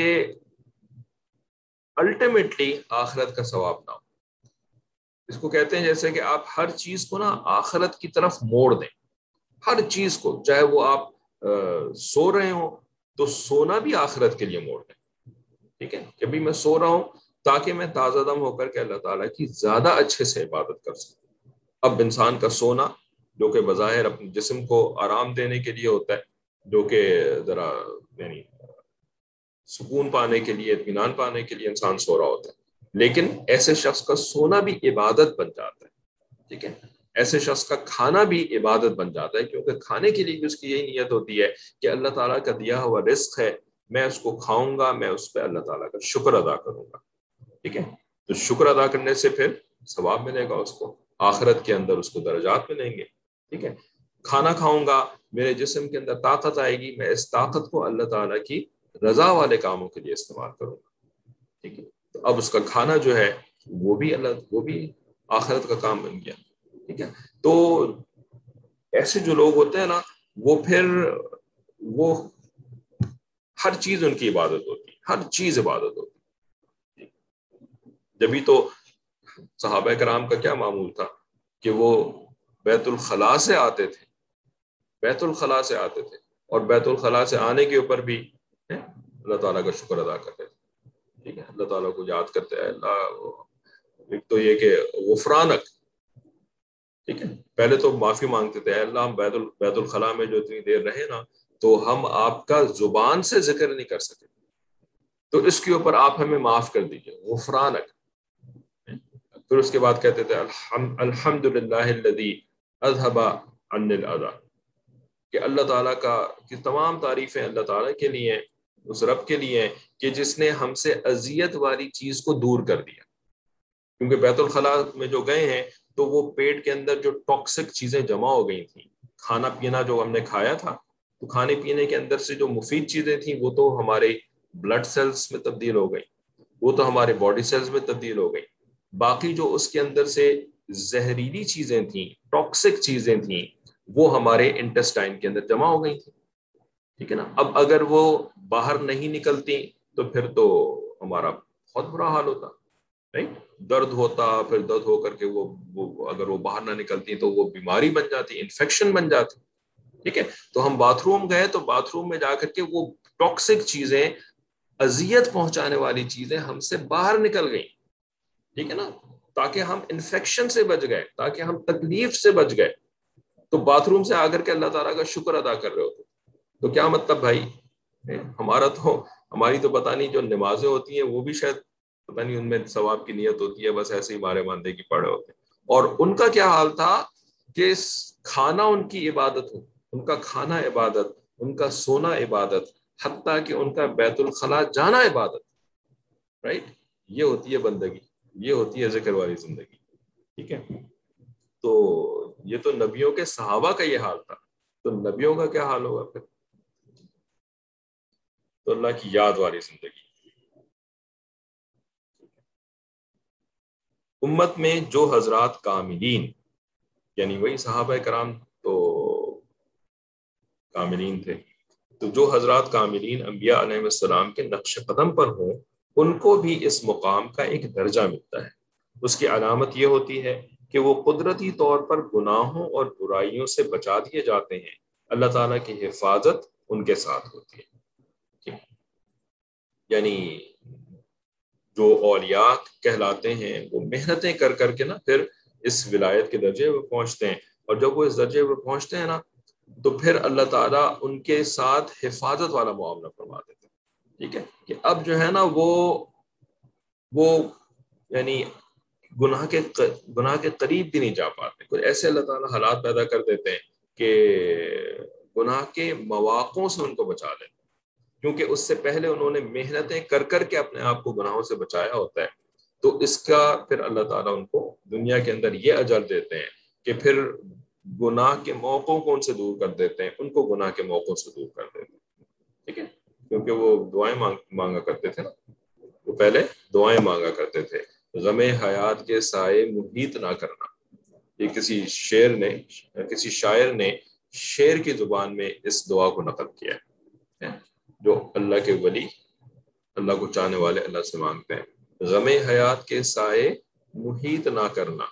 الٹیمیٹلی آخرت کا ثواب نہ ہو. اس کو کہتے ہیں جیسے کہ آپ ہر چیز کو نا آخرت کی طرف موڑ دیں، ہر چیز کو، چاہے وہ آپ سو رہے ہوں تو سونا بھی آخرت کے لیے موڑ دیں. ٹھیک ہے، کہ بھی میں سو رہا ہوں تاکہ میں تازہ دم ہو کر کے اللہ تعالیٰ کی زیادہ اچھے سے عبادت کر سکوں. اب انسان کا سونا جو کہ بظاہر اپنے جسم کو آرام دینے کے لیے ہوتا ہے، جو کہ ذرا یعنی سکون پانے کے لیے، اطمینان پانے کے لیے انسان سو رہا ہوتا ہے، لیکن ایسے شخص کا سونا بھی عبادت بن جاتا ہے. ٹھیک ہے، ایسے شخص کا کھانا بھی عبادت بن جاتا ہے، کیونکہ کھانے کے لیے بھی اس کی یہی نیت ہوتی ہے کہ اللہ تعالیٰ کا دیا ہوا رزق ہے، میں اس کو کھاؤں گا، میں اس پہ اللہ تعالیٰ کا شکر ادا کروں گا. ٹھیک ہے، تو شکر ادا کرنے سے پھر ثواب ملے گا اس کو، آخرت کے اندر اس کو درجات ملیں گے. ٹھیک ہے، کھانا کھاؤں گا، میرے جسم کے اندر طاقت آئے گی، میں اس طاقت کو اللہ تعالیٰ کی رضا والے کاموں کے لیے استعمال کروں گا. ٹھیک ہے، تو اب اس کا کھانا جو ہے وہ بھی اللہ وہ بھی آخرت کا کام بن گیا. ٹھیک ہے، تو ایسے جو لوگ ہوتے ہیں نا وہ پھر وہ ہر چیز ان کی عبادت ہوتی ہے، ہر چیز عبادت ہوتی ہے. جبھی تو صحابہ کرام کا کیا معمول تھا کہ وہ بیت الخلاء سے آتے تھے، بیت الخلاء سے آتے تھے اور بیت الخلاء سے آنے کے اوپر بھی اللہ تعالیٰ کا شکر ادا کرتے تھے. ٹھیک ہے، اللہ تعالیٰ کو یاد کرتے ہیں. اللہ ایک تو یہ کہ غفرانک، ٹھیک ہے، پہلے تو معافی مانگتے تھے، اللہ ہم بیت بیت الخلاء میں جو اتنی دیر رہے نا تو ہم آپ کا زبان سے ذکر نہیں کر سکے، تو اس کے اوپر آپ ہمیں معاف کر دیجئے، غفرانک. پھر اس کے بعد کہتے تھے الحمد للہ الذی اذهب عني الاذى، کہ اللہ تعالیٰ کا کہ تمام تعریفیں اللہ تعالیٰ کے لیے، اس رب کے لیے کہ جس نے ہم سے اذیت والی چیز کو دور کر دیا. کیونکہ بیت الخلاء میں جو گئے ہیں تو وہ پیٹ کے اندر جو ٹاکسک چیزیں جمع ہو گئی تھیں، کھانا پینا جو ہم نے کھایا تھا، تو کھانے پینے کے اندر سے جو مفید چیزیں تھیں وہ تو ہمارے بلڈ سیلز میں تبدیل ہو گئی، وہ تو ہمارے باڈی سیلز میں تبدیل ہو گئی، باقی جو اس کے اندر سے زہریلی چیزیں تھیں، ٹاکسک چیزیں تھیں، وہ ہمارے انٹسٹائن کے اندر جمع ہو گئی تھیں، ٹھیک ہے نا۔ اب اگر وہ باہر نہیں نکلتی تو پھر تو ہمارا بہت برا حال ہوتا، رائٹ، درد ہوتا، پھر درد ہو کر کے وہ, وہ اگر وہ باہر نہ نکلتی تو وہ بیماری بن جاتی، انفیکشن بن جاتی، ٹھیک ہے۔ تو ہم باتھ روم گئے تو باتھ روم میں جا کر کے وہ ٹاکسک چیزیں، اذیت پہنچانے والی چیزیں ہم سے باہر نکل گئیں، ٹھیک ہے نا، تاکہ ہم انفیکشن سے بچ گئے، تاکہ ہم تکلیف سے بچ گئے۔ تو باتھ روم سے آ کر کے اللہ تعالیٰ کا شکر ادا کر رہے ہوتے، تو کیا مطلب بھائی، ہمارا تو ہماری تو پتہ نہیں جو نمازیں ہوتی ہیں وہ بھی شاید پتہ نہیں ان میں ثواب کی نیت ہوتی ہے، بس ایسے ہی مارے باندھے کی پڑھے ہوتے ہیں۔ اور ان کا کیا حال تھا کہ کھانا ان کی عبادت ہو، ان کا کھانا عبادت، ان کا سونا عبادت، حتیٰ کہ ان کا بیت الخلاء جانا عبادت، رائٹ۔ یہ ہوتی ہے بندگی، یہ ہوتی ہے ذکر والی زندگی، ٹھیک ہے۔ تو یہ تو نبیوں کے صحابہ کا یہ حال تھا، تو نبیوں کا کیا حال ہوگا پھر؟ تو اللہ کی یاد والی زندگی۔ امت میں جو حضرات کاملین، یعنی وہی صحابہ کرام تو کاملین تھے، تو جو حضرات کاملین انبیاء علیہ السلام کے نقش قدم پر ہوں، ان کو بھی اس مقام کا ایک درجہ ملتا ہے۔ اس کی علامت یہ ہوتی ہے کہ وہ قدرتی طور پر گناہوں اور برائیوں سے بچا دیے جاتے ہیں، اللہ تعالیٰ کی حفاظت ان کے ساتھ ہوتی ہے۔ یعنی جو اولیاء کہلاتے ہیں وہ محنتیں کر کر کے نا پھر اس ولایت کے درجے پر پہنچتے ہیں، اور جب وہ اس درجے پر پہنچتے ہیں نا تو پھر اللہ تعالیٰ ان کے ساتھ حفاظت والا معاملہ فرما دیتے ہیں، ٹھیک ہے، کہ اب جو ہے نا وہ وہ یعنی گناہ کے گناہ کے قریب بھی نہیں جا پاتے، کچھ ایسے اللہ تعالیٰ حالات پیدا کر دیتے ہیں کہ گناہ کے مواقعوں سے ان کو بچا لیتے ہیں، کیونکہ اس سے پہلے انہوں نے محنتیں کر کر کے اپنے آپ کو گناہوں سے بچایا ہوتا ہے، تو اس کا پھر اللہ تعالیٰ ان کو دنیا کے اندر یہ اجر دیتے ہیں کہ پھر گناہ کے موقعوں کو ان سے دور کر دیتے ہیں، ان کو گناہ کے موقعوں سے دور کر دیتے ہیں، ٹھیک ہے، کیونکہ وہ دعائیں مانگا کرتے تھے نا، وہ پہلے دعائیں مانگا کرتے تھے، غم حیات کے سائے محیط نہ کرنا۔ یہ کسی شعر نے کسی شاعر نے شعر کی زبان میں اس دعا کو نقل کیا ہے، جو اللہ کے ولی، اللہ کو چاہنے والے اللہ سے مانگتے ہیں، غم حیات کے سائے محیط نہ کرنا،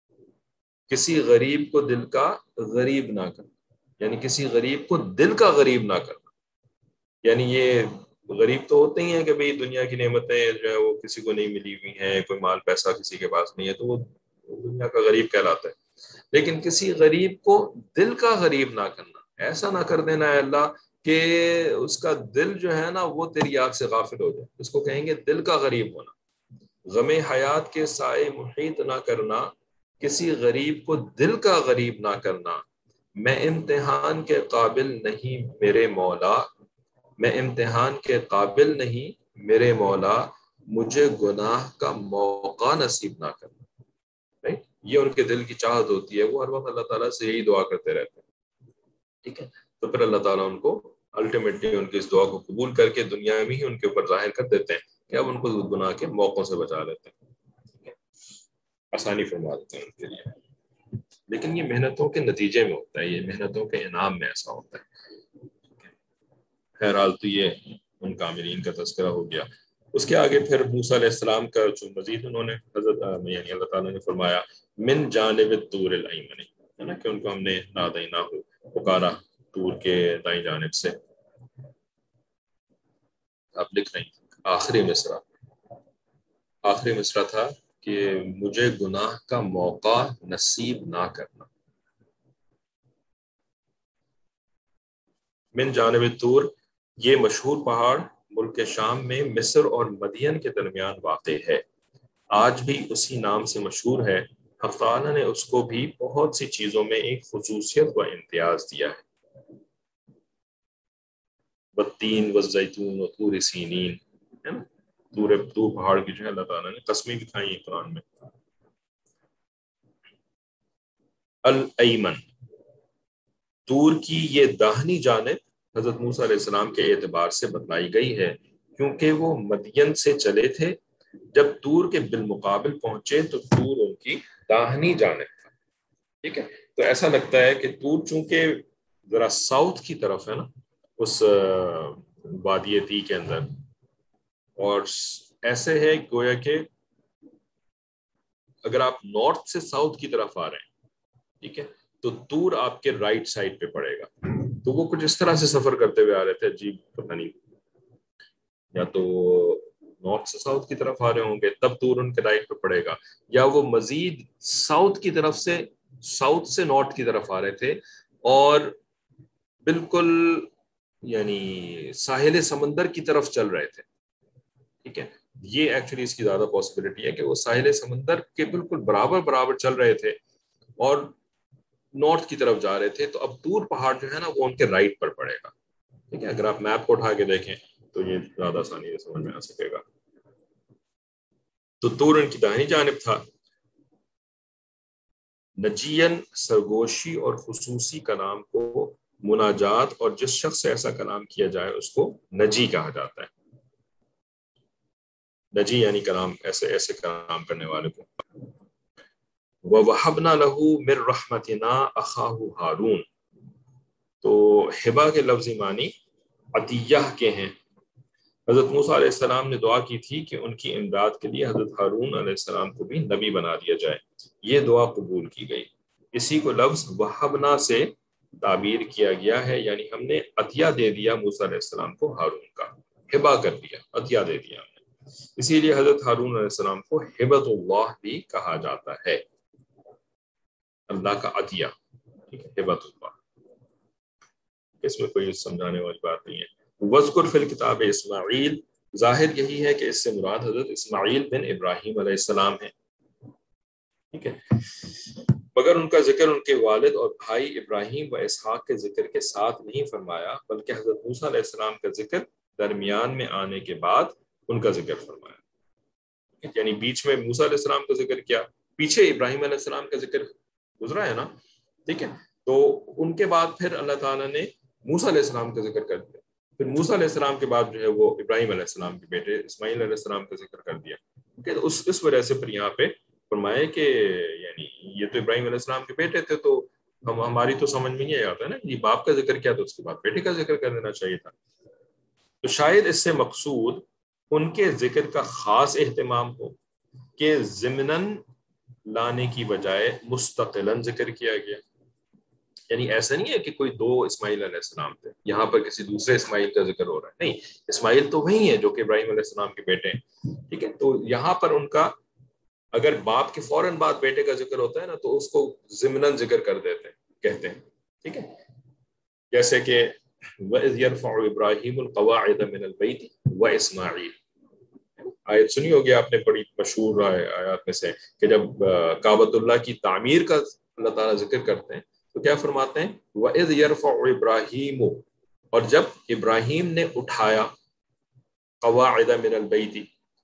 کسی غریب کو دل کا غریب نہ کرنا، یعنی کسی غریب کو دل کا غریب نہ کرنا۔ یعنی یہ غریب تو ہوتے ہی ہیں کہ بھئی دنیا کی نعمتیں جو ہے وہ کسی کو نہیں ملی ہوئی ہیں، کوئی مال پیسہ کسی کے پاس نہیں ہے تو وہ دنیا کا غریب کہلاتا ہے، لیکن کسی غریب کو دل کا غریب نہ کرنا، ایسا نہ کر دینا ہے اللہ کہ اس کا دل جو ہے نا وہ تیری یاد سے غافل ہو جائے، اس کو کہیں گے دل کا غریب ہونا۔ غم حیات کے سائے محیط نہ کرنا، کسی غریب کو دل کا غریب نہ کرنا، میں امتحان کے قابل نہیں میرے مولا، میں امتحان کے قابل نہیں میرے مولا، مجھے گناہ کا موقع نصیب نہ کرنا، یہ ان کے دل کی چاہت ہوتی ہے، وہ ہر وقت اللہ تعالیٰ سے یہی دعا کرتے رہتے ہیں، ٹھیک ہے۔ تو پھر اللہ تعالیٰ ان کو الٹیمیٹلی ان کی اس دعا کو قبول کر کے دنیا میں ہی ان کے اوپر ظاہر کر دیتے ہیں کہ اب ان کو گناہ کے موقعوں سے بچا لیتے ہیں، ٹھیک ہے، آسانی فرما دیتے ہیں ان کے لیے۔ لیکن یہ محنتوں کے نتیجے میں ہوتا ہے، یہ محنتوں کے انعام میں ایسا ہوتا ہے۔ بہرحال تو یہ ان کاملین کا تذکرہ ہو گیا۔ اس کے آگے پھر موسیٰ علیہ السلام کا جو مزید انہوں نے حضرت یعنی اللہ تعالیٰ نے فرمایا من جانب الطور الایمن، ہے نا، کہ ان کو ہم نے نادینا ہو پکارا طور کے دائیں جانب سے۔ آپ لکھ رہی آخری مصرع آخری مصرع تھا کہ مجھے گناہ کا موقع نصیب نہ کرنا۔ من جانب طور، یہ مشہور پہاڑ ملک شام میں مصر اور مدین کے درمیان واقع ہے، آج بھی اسی نام سے مشہور ہے۔ حق تعالیٰ نے اس کو بھی بہت سی چیزوں میں ایک خصوصیت و امتیاز دیا ہے۔ والتین والزیتون وطور سینین، ہے نا، طور طور پہاڑ کی جو ہے اللہ تعالیٰ نے قسمیں بھی کھائی ہیں قرآن میں، الایمن، طور کی یہ داہنی جانب حضرت موسیٰ علیہ السلام کے اعتبار سے بتلائی گئی ہے، کیونکہ وہ مدین سے چلے تھے، جب طور کے بالمقابل پہنچے تو طور ان کی داہنی جانب تھا. ٹھیک ہے، تو ایسا لگتا ہے کہ طور چونکہ ذرا ساؤتھ کی طرف ہے نا اس وادی تی کے اندر، اور ایسے ہے گویا کہ اگر آپ نارتھ سے ساؤتھ کی طرف آ رہے ہیں، ٹھیک ہے، تو طور آپ کے رائٹ سائڈ پہ پڑے گا. تو وہ کچھ اس طرح سے سفر کرتے ہوئے آ رہے تھے، عجیب پتہ نہیں، یا تو نارتھ سے ساؤتھ کی طرف آ رہے ہوں گے تب طور ان کے رائٹ پہ پڑے گا، یا وہ مزید ساؤتھ کی طرف سے ساؤتھ سے نارتھ کی طرف آ رہے تھے اور بالکل یعنی ساحل سمندر کی طرف چل رہے تھے. ٹھیک ہے، یہ ایکچولی اس کی زیادہ پاسبلٹی ہے کہ وہ ساحل سمندر کے بالکل برابر برابر چل رہے تھے اور نارتھ کی طرف جا رہے تھے. تو اب طور پہاڑ جو ہے نا وہ ان کے رائٹ پر پڑے گا. ٹھیک ہے، اگر آپ میپ کو اٹھا کے دیکھیں تو یہ زیادہ آسانی سے سمجھ میں آ سکے گا. تو طور ان کی داہنی جانب تھا. نجین سرگوشی اور خصوصی کلام کو مناجات، اور جس شخص سے ایسا کلام کیا جائے اس کو نجی کہا جاتا ہے. نجی یعنی کلام ایسے ایسے کلام کرنے والے کو. وَوَهَبْنَا لَهُ مِن رَحْمَتِنَا أَخَاهُ ہارون، تو ہبا کے لفظی معنی عطیہ کے ہیں. حضرت موسیٰ علیہ السلام نے دعا کی تھی کہ ان کی امداد کے لیے حضرت ہارون علیہ السلام کو بھی نبی بنا دیا جائے. یہ دعا قبول کی گئی. اسی کو لفظ وہبنا سے تعبیر کیا گیا ہے، یعنی ہم نے عطیہ دے دیا موسیٰ علیہ السلام کو ہارون کا، ہبا کر دیا، عطیہ دے دیا. اسی لیے حضرت ہارون علیہ السلام کو ہبت اللہ بھی کہا جاتا ہے، اللہ کا عطیہ. ٹھیک ہے، ہبت اللہ، اس میں کوئی سمجھانے والی بات نہیں ہے. وذکر فی الکتاب اسماعیل، ظاہر یہی ہے کہ اس سے مراد حضرت اسماعیل بن ابراہیم علیہ السلام ہے. ٹھیک ہے، مگر ان کا ذکر ان کے والد اور بھائی ابراہیم و اسحاق کے ذکر کے ساتھ نہیں فرمایا، بلکہ حضرت موسیٰ علیہ السلام کا ذکر درمیان میں آنے کے بعد ان کا ذکر فرمایا. یعنی بیچ میں موسیٰ علیہ السلام کا ذکر کیا، پیچھے ابراہیم علیہ السلام کا ذکر گزرا ہے نا. ٹھیک ہے، تو ان کے بعد پھر اللہ تعالیٰ نے موسیٰ علیہ السلام کا ذکر کر دیا. پھر موسیٰ علیہ السلام کے بعد جو ہے وہ ابراہیم علیہ السلام کے بیٹے اسماعیل علیہ السلام کا ذکر کر دیا. ٹھیک ہے، اس اس وجہ سے پھر یہاں پہ فرمائے کہ یعنی یہ تو ابراہیم علیہ السلام کے بیٹے تھے، تو ہم ہماری تو سمجھ میں نہیں آتا نا، یہ باپ کا ذکر کیا تو اس کے بعد بیٹے کا ذکر کر دینا چاہیے تھا. تو شاید اس سے مقصود ان کے ذکر کا خاص اہتمام ہو کہ ضمناً لانے کی بجائے مستقلاً ذکر کیا گیا. یعنی ایسا نہیں ہے کہ کوئی دو اسماعیل علیہ السلام تھے، یہاں پر کسی دوسرے اسماعیل کا ذکر ہو رہا ہے. نہیں، اسماعیل تو وہی ہے جو کہ ابراہیم علیہ السلام کے بیٹے ہیں. ٹھیک ہے، تو یہاں پر ان کا اگر باپ کے فوراً بعد بیٹے کا ذکر ہوتا ہے نا تو اس کو ضمناً ذکر کر دیتے ہیں، کہتے ہیں. ٹھیک ہے، جیسے کہ وَإِذْ يَرْفَعُ إِبْرَاهِيمُ الْقَوَاعِدَ مِنَ الْبَيْتِ وَإِسْمَاعِيلُ، آیت سنی ہوگی آپ نے، بڑی مشہور آیات میں سے، کہ جب کعبۃ اللہ کی تعمیر کا اللہ تعالیٰ ذکر کرتے ہیں تو کیا فرماتے ہیں، وَإِذْ يَرْفَعُ إِبْرَاهِيمُ، اور جب ابراہیم نے اٹھایا، قواعد من البیت،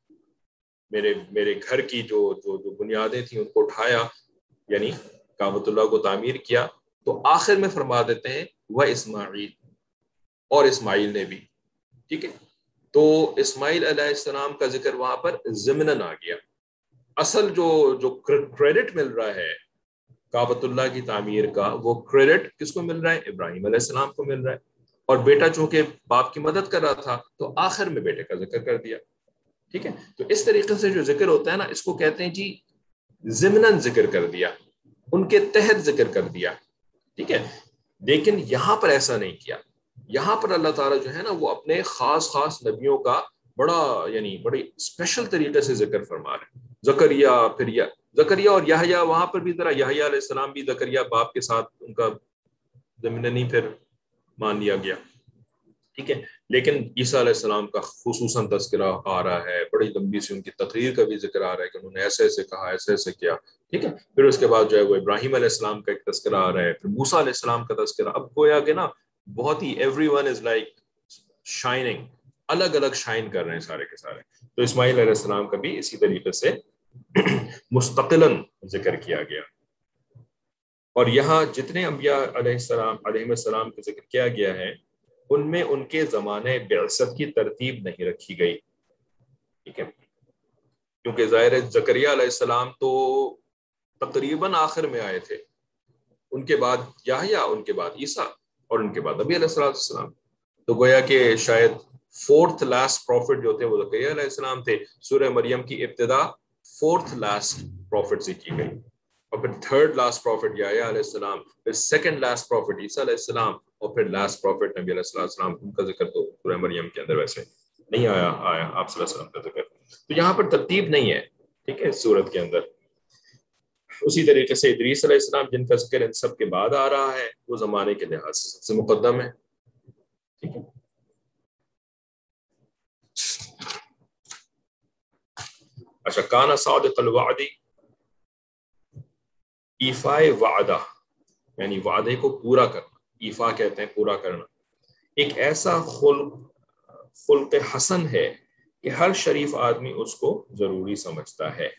میرے میرے گھر کی جو جو جو بنیادیں تھیں ان کو اٹھایا، یعنی کعبۃ اللہ کو تعمیر کیا. تو آخر میں فرما دیتے ہیں وہ اسماعیل، اور اسماعیل نے بھی. ٹھیک ہے، تو اسماعیل علیہ السلام کا ذکر وہاں پر ضمناً آ گیا. اصل جو جو کریڈٹ مل رہا ہے کعبۃ اللہ کی تعمیر کا، وہ کریڈٹ کس کو مل رہا ہے، ابراہیم علیہ السلام کو مل رہا ہے. اور بیٹا چونکہ باپ کی مدد کر رہا تھا تو آخر میں بیٹے کا ذکر کر دیا. ٹھیک ہے، تو اس طریقے سے جو ذکر ہوتا ہے نا اس کو کہتے ہیں جی ضمناً ذکر کر دیا، ان کے تحت ذکر کر دیا. ٹھیک ہے، لیکن یہاں پر ایسا نہیں کیا. یہاں پر اللہ تعالیٰ جو ہے نا وہ اپنے خاص خاص نبیوں کا بڑا یعنی بڑی اسپیشل طریقے سے ذکر فرما رہے ہیں. زکریا، پھر یا زکریا اور یحییٰ، وہاں پر بھی ذرا یحییٰ علیہ السلام بھی زکریا باپ کے ساتھ ان کا ضمناً پھر مان لیا گیا. ٹھیک ہے، لیکن عیسیٰ علیہ السلام کا خصوصاً تذکرہ آ رہا ہے، بڑی لمبی سی ان کی تقریر کا بھی ذکر آ رہا ہے کہ انہوں نے ایسے ایسے کہا، ایسے ایسے کیا. ٹھیک ہے، پھر اس کے بعد جو ہے وہ ابراہیم علیہ السلام کا ایک تذکرہ آ رہا ہے، پھر موسیٰ علیہ السلام کا تذکرہ. اب گویا کہ نا بہت ہی everyone is like shining, الگ الگ شائن کر رہے ہیں سارے کے سارے. تو اسماعیل علیہ السلام کا بھی اسی طریقے سے مستقلاً ذکر کیا گیا. اور یہاں جتنے انبیاء علیہ السلام علیہ السلام کا ذکر کیا گیا ہے ان میں ان کے زمانے بعثت کی ترتیب نہیں رکھی گئی، ٹھیک ہے، کیونکہ ظاہر ہے زکریا علیہ السلام تو تقریباً آخر میں آئے تھے، ان کے بعد یحییٰ، ان کے بعد عیسیٰ، اور ان کے بعد نبی علیہ السلام، تو گویا کہ شاید فورتھ لاسٹ پروفٹ جو تھے وہ زکریا علیہ السلام تھے۔ سورہ مریم کی ابتدا فورتھ لاسٹ پروفٹ سے کی گئی، اور پھر تھرڈ لاسٹ پروفٹ یحییٰ علیہ السلام، پھر سیکنڈ لاسٹ پروفٹ عیسیٰ علیہ السلام، اور پھر لاسٹ پروفٹ نبی علیہ السلام۔ ان کا ذکر تو سورہ مریم کے اندر ویسے نہیں آیا آیا آپ صلی اللہ علیہ وسلم کا ذکر، تو یہاں پر ترتیب نہیں ہے، ٹھیک ہے، سورت کے اندر۔ اسی طریقے سے ادریس علیہ السلام جن کا ذکر ان سب کے بعد آ رہا ہے، وہ زمانے کے لحاظ سے سب سے مقدم ہے، ٹھیک ہے۔ اچھا، کانا صادق الوعد، ایفاء وعدہ یعنی وعدے کو پورا کرنا، ایفا کہتے ہیں پورا کرنا، ایک ایسا خلق خلق حسن ہے کہ ہر شریف آدمی اس کو ضروری سمجھتا ہے،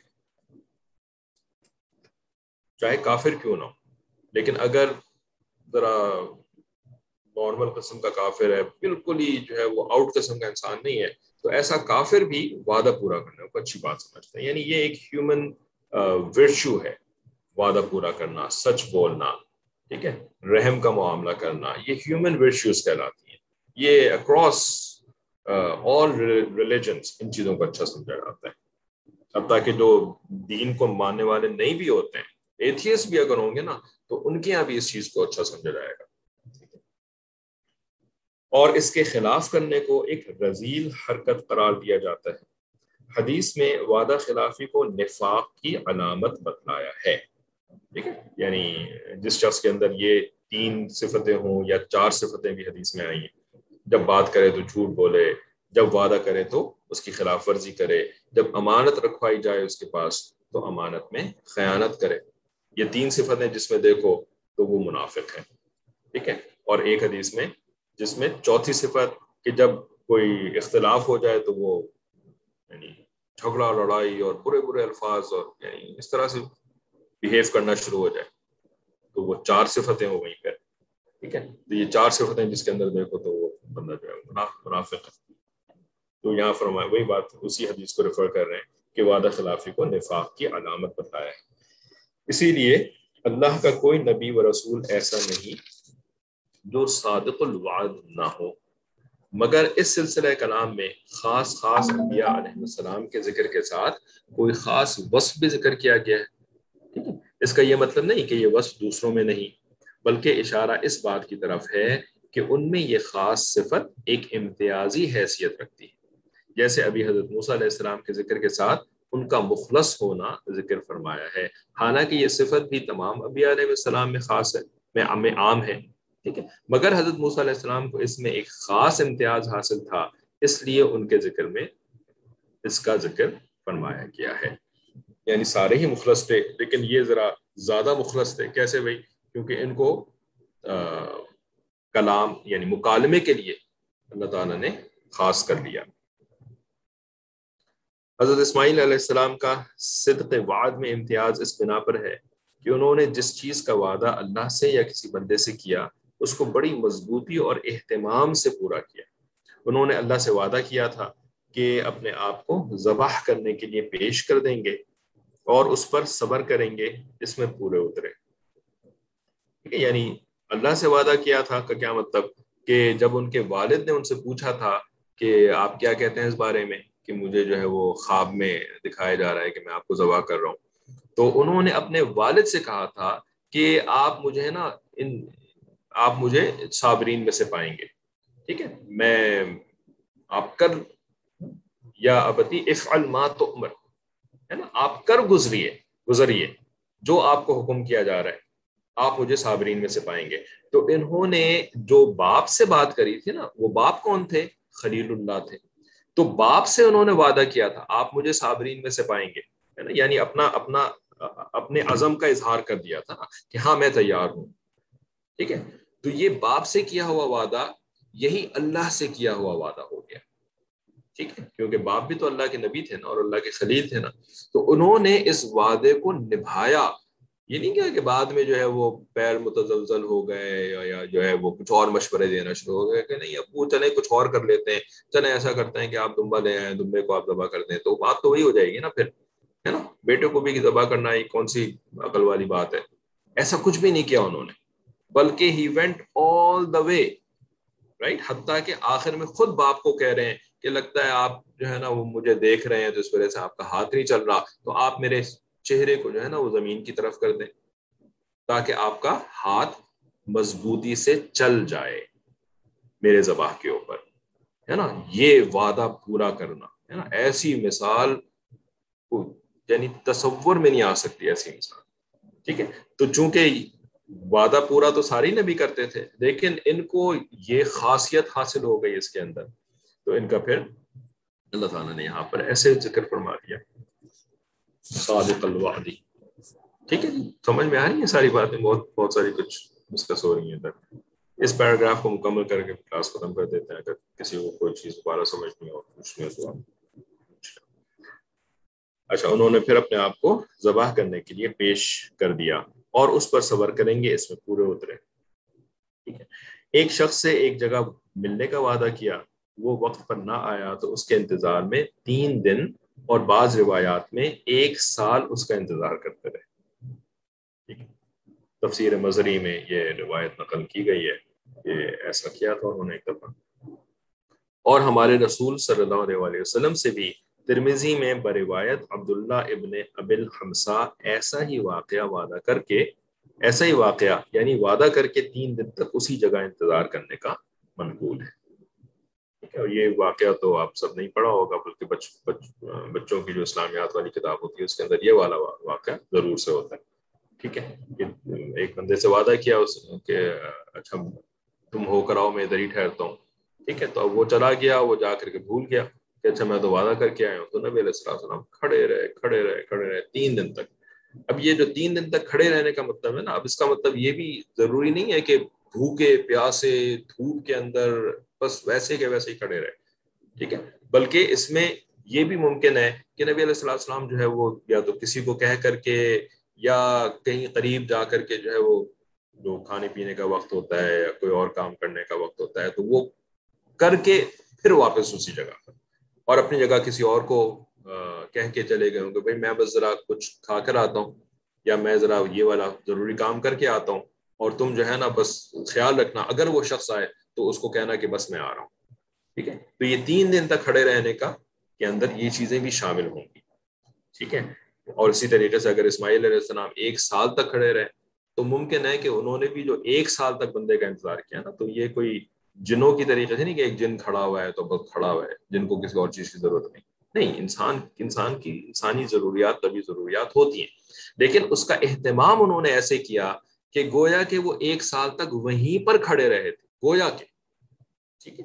چاہے کافر کیوں نہ ہو۔ لیکن اگر ذرا نارمل قسم کا کافر ہے، بالکل ہی جو ہے وہ آؤٹ قسم کا انسان نہیں ہے، تو ایسا کافر بھی وعدہ پورا کرنے کو اچھی بات سمجھتا ہے، یعنی یہ ایک ہیومن ورچو ہے، وعدہ پورا کرنا، سچ بولنا، ٹھیک ہے، رحم کا معاملہ کرنا، یہ ہیومن ورچوز کہلاتی ہیں۔ یہ اکراس آل ریلیجنس ان چیزوں کو اچھا سمجھا جاتا ہے، حتیٰ کہ جو دین کو ماننے والے نہیں بھی ہوتے ہیں، ایتھیسٹ بھی اگر ہوں گے نا، تو ان کے یہاں بھی اس چیز کو اچھا سمجھا جائے گا، اور اس کے خلاف کرنے کو ایک رذیل حرکت قرار دیا جاتا ہے۔ حدیث میں وعدہ خلافی کو نفاق کی علامت بتلایا ہے، ٹھیک ہے، یعنی جس شخص کے اندر یہ تین صفتیں ہوں یا چار صفتیں بھی حدیث میں آئی ہیں، جب بات کرے تو جھوٹ بولے، جب وعدہ کرے تو اس کی خلاف ورزی کرے، جب امانت رکھوائی جائے اس کے پاس تو امانت میں خیانت کرے، یہ تین صفتیں جس میں دیکھو تو وہ منافق ہے، ٹھیک ہے۔ اور ایک حدیث میں جس میں چوتھی صفت کہ جب کوئی اختلاف ہو جائے تو وہ یعنی جھگڑا لڑائی اور برے برے الفاظ اور یعنی اس طرح سے بیہیو کرنا شروع ہو جائے، تو وہ چار صفتیں ہو وہیں پہ، ٹھیک ہے، تو یہ چار صفتیں جس کے اندر دیکھو تو وہ بندہ جو ہے منافق ہے۔ تو یہاں فرمایا وہی بات، اسی حدیث کو ریفر کر رہے ہیں کہ وعدہ خلافی کو نفاق کی علامت بتایا ہے۔ اسی لیے اللہ کا کوئی نبی و رسول ایسا نہیں جو صادق الوعد نہ ہو، مگر اس سلسلہ کلام میں خاص خاص انبیاء علیہ السلام کے ذکر کے ساتھ کوئی خاص وصف بھی ذکر کیا گیا ہے، ٹھیک ہے۔ اس کا یہ مطلب نہیں کہ یہ وصف دوسروں میں نہیں، بلکہ اشارہ اس بات کی طرف ہے کہ ان میں یہ خاص صفت ایک امتیازی حیثیت رکھتی ہے، جیسے ابھی حضرت موسیٰ علیہ السلام کے ذکر کے ساتھ ان کا مخلص ہونا ذکر فرمایا ہے، حالانکہ یہ صفت بھی تمام انبیاء علیہ السلام میں خاص ہے، میں عام ہے، ٹھیک ہے، مگر حضرت موسیٰ علیہ السلام کو اس میں ایک خاص امتیاز حاصل تھا، اس لیے ان کے ذکر میں اس کا ذکر فرمایا گیا ہے۔ یعنی سارے ہی مخلص تھے، لیکن یہ ذرا زیادہ مخلص تھے، کیسے بھائی؟ کیونکہ ان کو کلام یعنی مکالمے کے لیے اللہ تعالیٰ نے خاص کر لیا۔ حضرت اسماعیل علیہ السلام کا صدق وعد میں امتیاز اس بنا پر ہے کہ انہوں نے جس چیز کا وعدہ اللہ سے یا کسی بندے سے کیا اس کو بڑی مضبوطی اور اہتمام سے پورا کیا۔ انہوں نے اللہ سے وعدہ کیا تھا کہ اپنے آپ کو ذبح کرنے کے لیے پیش کر دیں گے اور اس پر صبر کریں گے، اس میں پورے اترے، یعنی اللہ سے وعدہ کیا تھا کا کیا مطلب کہ جب ان کے والد نے ان سے پوچھا تھا کہ آپ کیا کہتے ہیں اس بارے میں کہ مجھے جو ہے وہ خواب میں دکھایا جا رہا ہے کہ میں آپ کو ذبح کر رہا ہوں، تو انہوں نے اپنے والد سے کہا تھا کہ آپ مجھے نا ان آپ مجھے صابرین میں سے پائیں گے، ٹھیک ہے، میں آپ کر یا ابتی افعل ما تؤمر، ہے نا، آپ کر گزریے گزریے جو آپ کو حکم کیا جا رہا ہے، آپ مجھے صابرین میں سے پائیں گے۔ تو انہوں نے جو باپ سے بات کری تھی نا، وہ باپ کون تھے؟ خلیل اللہ تھے، تو باپ سے انہوں نے وعدہ کیا تھا آپ مجھے صابرین میں سے پائیں گے، ہے نا، یعنی اپنا اپنا اپنے عزم کا اظہار کر دیا تھا کہ ہاں میں تیار ہوں، ٹھیک ہے۔ تو یہ باپ سے کیا ہوا وعدہ یہی اللہ سے کیا ہوا وعدہ ہو گیا، ٹھیک ہے، کیونکہ باپ بھی تو اللہ کے نبی تھے نا اور اللہ کے خلیل تھے نا، تو انہوں نے اس وعدے کو نبھایا یہ نہیں کیا کہ بعد میں جو ہے وہ پیر متزلزل ہو گئے یا, یا جو ہے وہ کچھ اور مشورے دینا شروع ہو گئے کہ نہیں اب وہ چلیں کچھ اور کر لیتے ہیں, چلیں ایسا کرتے ہیں کہ آپ دمبا لے آئیں, دمبے کو آپ ذبح کر دیں, تو بات تو وہی ہو جائے گی نا پھر, ہے نا. بیٹے کو بھی ذبح کرنا یہ کون سی عقل والی بات ہے. ایسا کچھ بھی نہیں کیا انہوں نے, بلکہ he went all the way right, حتیٰ کہ آخر میں خود باپ کو کہہ رہے ہیں کہ لگتا ہے آپ جو ہے نا وہ مجھے دیکھ رہے ہیں تو اس وجہ سے آپ کا ہاتھ نہیں چل رہا, تو آپ میرے چہرے کو جو ہے نا وہ زمین کی طرف کر دیں تاکہ آپ کا ہاتھ مضبوطی سے چل جائے میرے ذبح کے اوپر, ہے نا. یہ وعدہ پورا کرنا ہے نا, ایسی مثال یعنی تصور میں نہیں آ سکتی ایسی مثال. ٹھیک ہے, تو چونکہ وعدہ پورا تو ساری نبی کرتے تھے, لیکن ان کو یہ خاصیت حاصل ہو گئی اس کے اندر, تو ان کا پھر اللہ تعالیٰ نے یہاں پر ایسے ذکر فرما دیا صادق الوعدی. ٹھیک ہے جی, سمجھ میں آ رہی ہیں ساری باتیں, بہت بہت ساری کچھ ڈسکس ہو رہی ہیں ادھر. اس پیراگراف کو مکمل کر کے کلاس ختم کر دیتے ہیں. اگر کسی کو کوئی چیز دوبارہ سمجھنی ہو پوچھنی ہو تو آپ. اچھا, انہوں نے پھر اپنے آپ کو ذبح کرنے کے لیے پیش کر دیا اور اس پر صبر کریں گے, اس میں پورے اترے. ٹھیک ہے, ایک شخص سے ایک جگہ ملنے کا وعدہ کیا, وہ وقت پر نہ آیا تو اس کے انتظار میں تین دن اور بعض روایات میں ایک سال اس کا انتظار کرتے رہے. ٹھیک ہے, تفسیر مظہری میں یہ روایت نقل کی گئی ہے کہ ایسا کیا تھا انہوں نے ایک دفعہ. اور ہمارے رسول صلی اللہ علیہ وسلم سے بھی ترمذی میں بروایت عبداللہ ابن ابی الحمصہ ایسا ہی واقعہ وعدہ کر کے ایسا ہی واقعہ یعنی وعدہ کر کے تین دن تک اسی جگہ انتظار کرنے کا منقول ہے. اور یہ واقعہ تو آپ سب نہیں پڑھا ہوگا, بلکہ بچ, بچ, بچوں کی جو اسلامیات والی کتاب ہوتی ہے اس کے اندر یہ والا واقعہ ضرور سے ہوتا ہے. ٹھیک ہے, ایک بندے سے وعدہ کیا اس کہ اچھا تم ہو کر آؤ, میں ادھر ہی ٹھہرتا ہوں. ٹھیک ہے, تو وہ چلا گیا, وہ جا کر کے بھول گیا کہ اچھا میں تو وعدہ کر کے آیا ہوں. تو نبی علیہ السلام کھڑے رہے کھڑے رہے کھڑے رہے تین دن تک. اب یہ جو تین دن تک کھڑے رہنے کا مطلب ہے نا, اب اس کا مطلب یہ بھی ضروری نہیں ہے کہ بھوکے پیاسے دھوپ کے اندر بس ویسے کے ویسے ہی کھڑے رہے. ٹھیک ہے, بلکہ اس میں یہ بھی ممکن ہے کہ نبی علیہ السلام جو ہے وہ یا تو کسی کو کہہ کر کے یا کہیں قریب جا کر کے جو ہے وہ جو کھانے پینے کا وقت ہوتا ہے یا کوئی اور کام کرنے کا وقت ہوتا ہے تو وہ کر کے پھر واپس اسی جگہ پر, اور اپنی جگہ کسی اور کو کہہ کے چلے گئے ہوں کہ بھائی میں بس ذرا کچھ کھا کر آتا ہوں یا میں ذرا یہ والا ضروری کام کر کے آتا ہوں, اور تم جو ہے نا بس خیال رکھنا اگر وہ شخص آئے تو اس کو کہنا کہ بس میں آ رہا ہوں. ٹھیک ہے, تو یہ تین دن تک کھڑے رہنے کا کے اندر یہ چیزیں بھی شامل ہوں گی. ٹھیک ہے, اور اسی طریقے سے اگر اسماعیل علیہ السلام ایک سال تک کھڑے رہے تو ممکن ہے کہ انہوں نے بھی جو ایک سال تک بندے کا انتظار کیا نا, تو یہ کوئی جنوں کی طریقے سے نہیں کہ ایک جن کھڑا ہوا ہے تو بس کھڑا ہوا ہے, جن کو کسی اور چیز کی ضرورت نہیں. نہیں, انسان انسان کی انسانی ضروریات طبی ضروریات ہوتی ہیں, لیکن اس کا اہتمام انہوں نے ایسے کیا کہ گویا کہ وہ ایک سال تک وہیں پر کھڑے رہے تھے گویا کہ. ٹھیک ہے,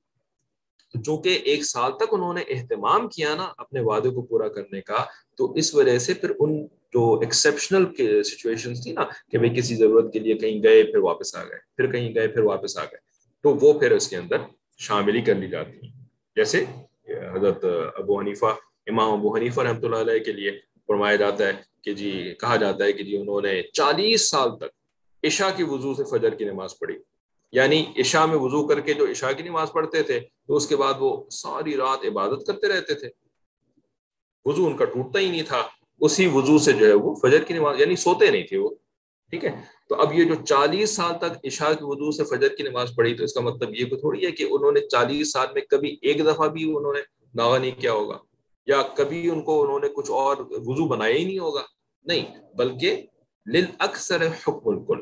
چونکہ ایک سال تک انہوں نے اہتمام کیا نا اپنے وعدے کو پورا کرنے کا, تو اس وجہ سے پھر ان جو ایکسیپشنل سچویشنز تھی نا کہ بھئی کسی ضرورت کے لیے کہیں گئے پھر واپس آ گئے, پھر کہیں گئے پھر واپس آ گئے, تو وہ پھر اس کے اندر شامل ہی کر لی جاتی ہیں. جیسے حضرت ابو حنیفہ امام ابو حنیفہ رحمۃ اللہ علیہ کے لیے فرمایا جاتا ہے کہ جی کہا جاتا ہے کہ جی انہوں نے چالیس سال تک عشاء کی وضو سے فجر کی نماز پڑھی, یعنی عشاء میں وضو کر کے جو عشاء کی نماز پڑھتے تھے تو اس کے بعد وہ ساری رات عبادت کرتے رہتے تھے, وضو ان کا ٹوٹتا ہی نہیں تھا, اسی وضو سے جو ہے وہ فجر کی نماز یعنی سوتے نہیں تھے وہ. ٹھیک ہے, تو اب یہ جو چالیس سال تک عشاء کی وضو سے فجر کی نماز پڑھی تو اس کا مطلب یہ تھوڑی ہے کہ انہوں نے چالیس سال میں کبھی ایک دفعہ بھی انہوں نے دعویٰ نہیں کیا ہوگا یا کبھی ان کو انہوں نے کچھ اور وضو بنایا ہی نہیں ہوگا. نہیں, بلکہ للاکثر حکم الکل,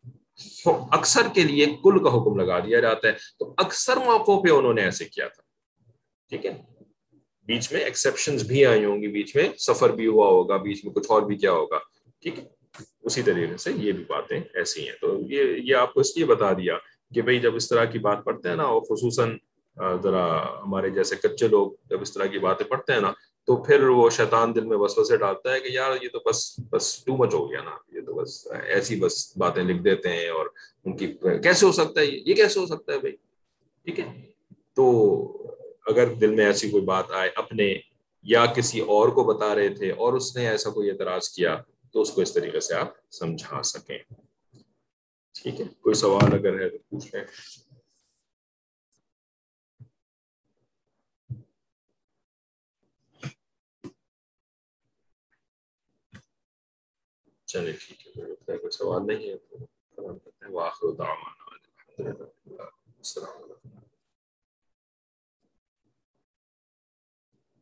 اکثر کے لیے کل کا حکم لگا دیا جاتا ہے, تو اکثر موقعوں پہ انہوں نے ایسے کیا تھا. ٹھیک ہے, بیچ میں ایکسیپشنز بھی آئی ہوں گی, بیچ میں سفر بھی ہوا ہوگا, بیچ میں کچھ اور بھی کیا ہوگا. ٹھیک ہے, اسی طریقے سے یہ بھی باتیں ایسی ہیں. تو یہ یہ آپ کو اس لیے بتا دیا کہ بھئی جب اس طرح کی بات پڑھتے ہیں نا, اور خصوصاً ذرا ہمارے جیسے کچے لوگ جب اس طرح کی باتیں پڑھتے ہیں نا تو پھر وہ شیطان دل میں وسوسے ڈالتا ہے کہ یار یہ تو بس بس ٹو مچ ہو گیا نا, یہ تو بس ایسی بس باتیں لکھ دیتے ہیں, اور ان کی کیسے ہو سکتا ہے یہ کیسے ہو سکتا ہے بھائی. ٹھیک ہے, تو اگر دل میں ایسی کوئی بات آئے اپنے یا کسی اور کو بتا رہے تھے اور اس نے ایسا کوئی اعتراض کیا تو اس کو اس طریقے سے آپ سمجھا سکیں. ٹھیک ہے, کوئی سوال اگر ہے تو پوچھ لیں. چلے ٹھیک ہے, کوئی سوال نہیں ہے تو وآخر دعوانا الحمدللہ. السلام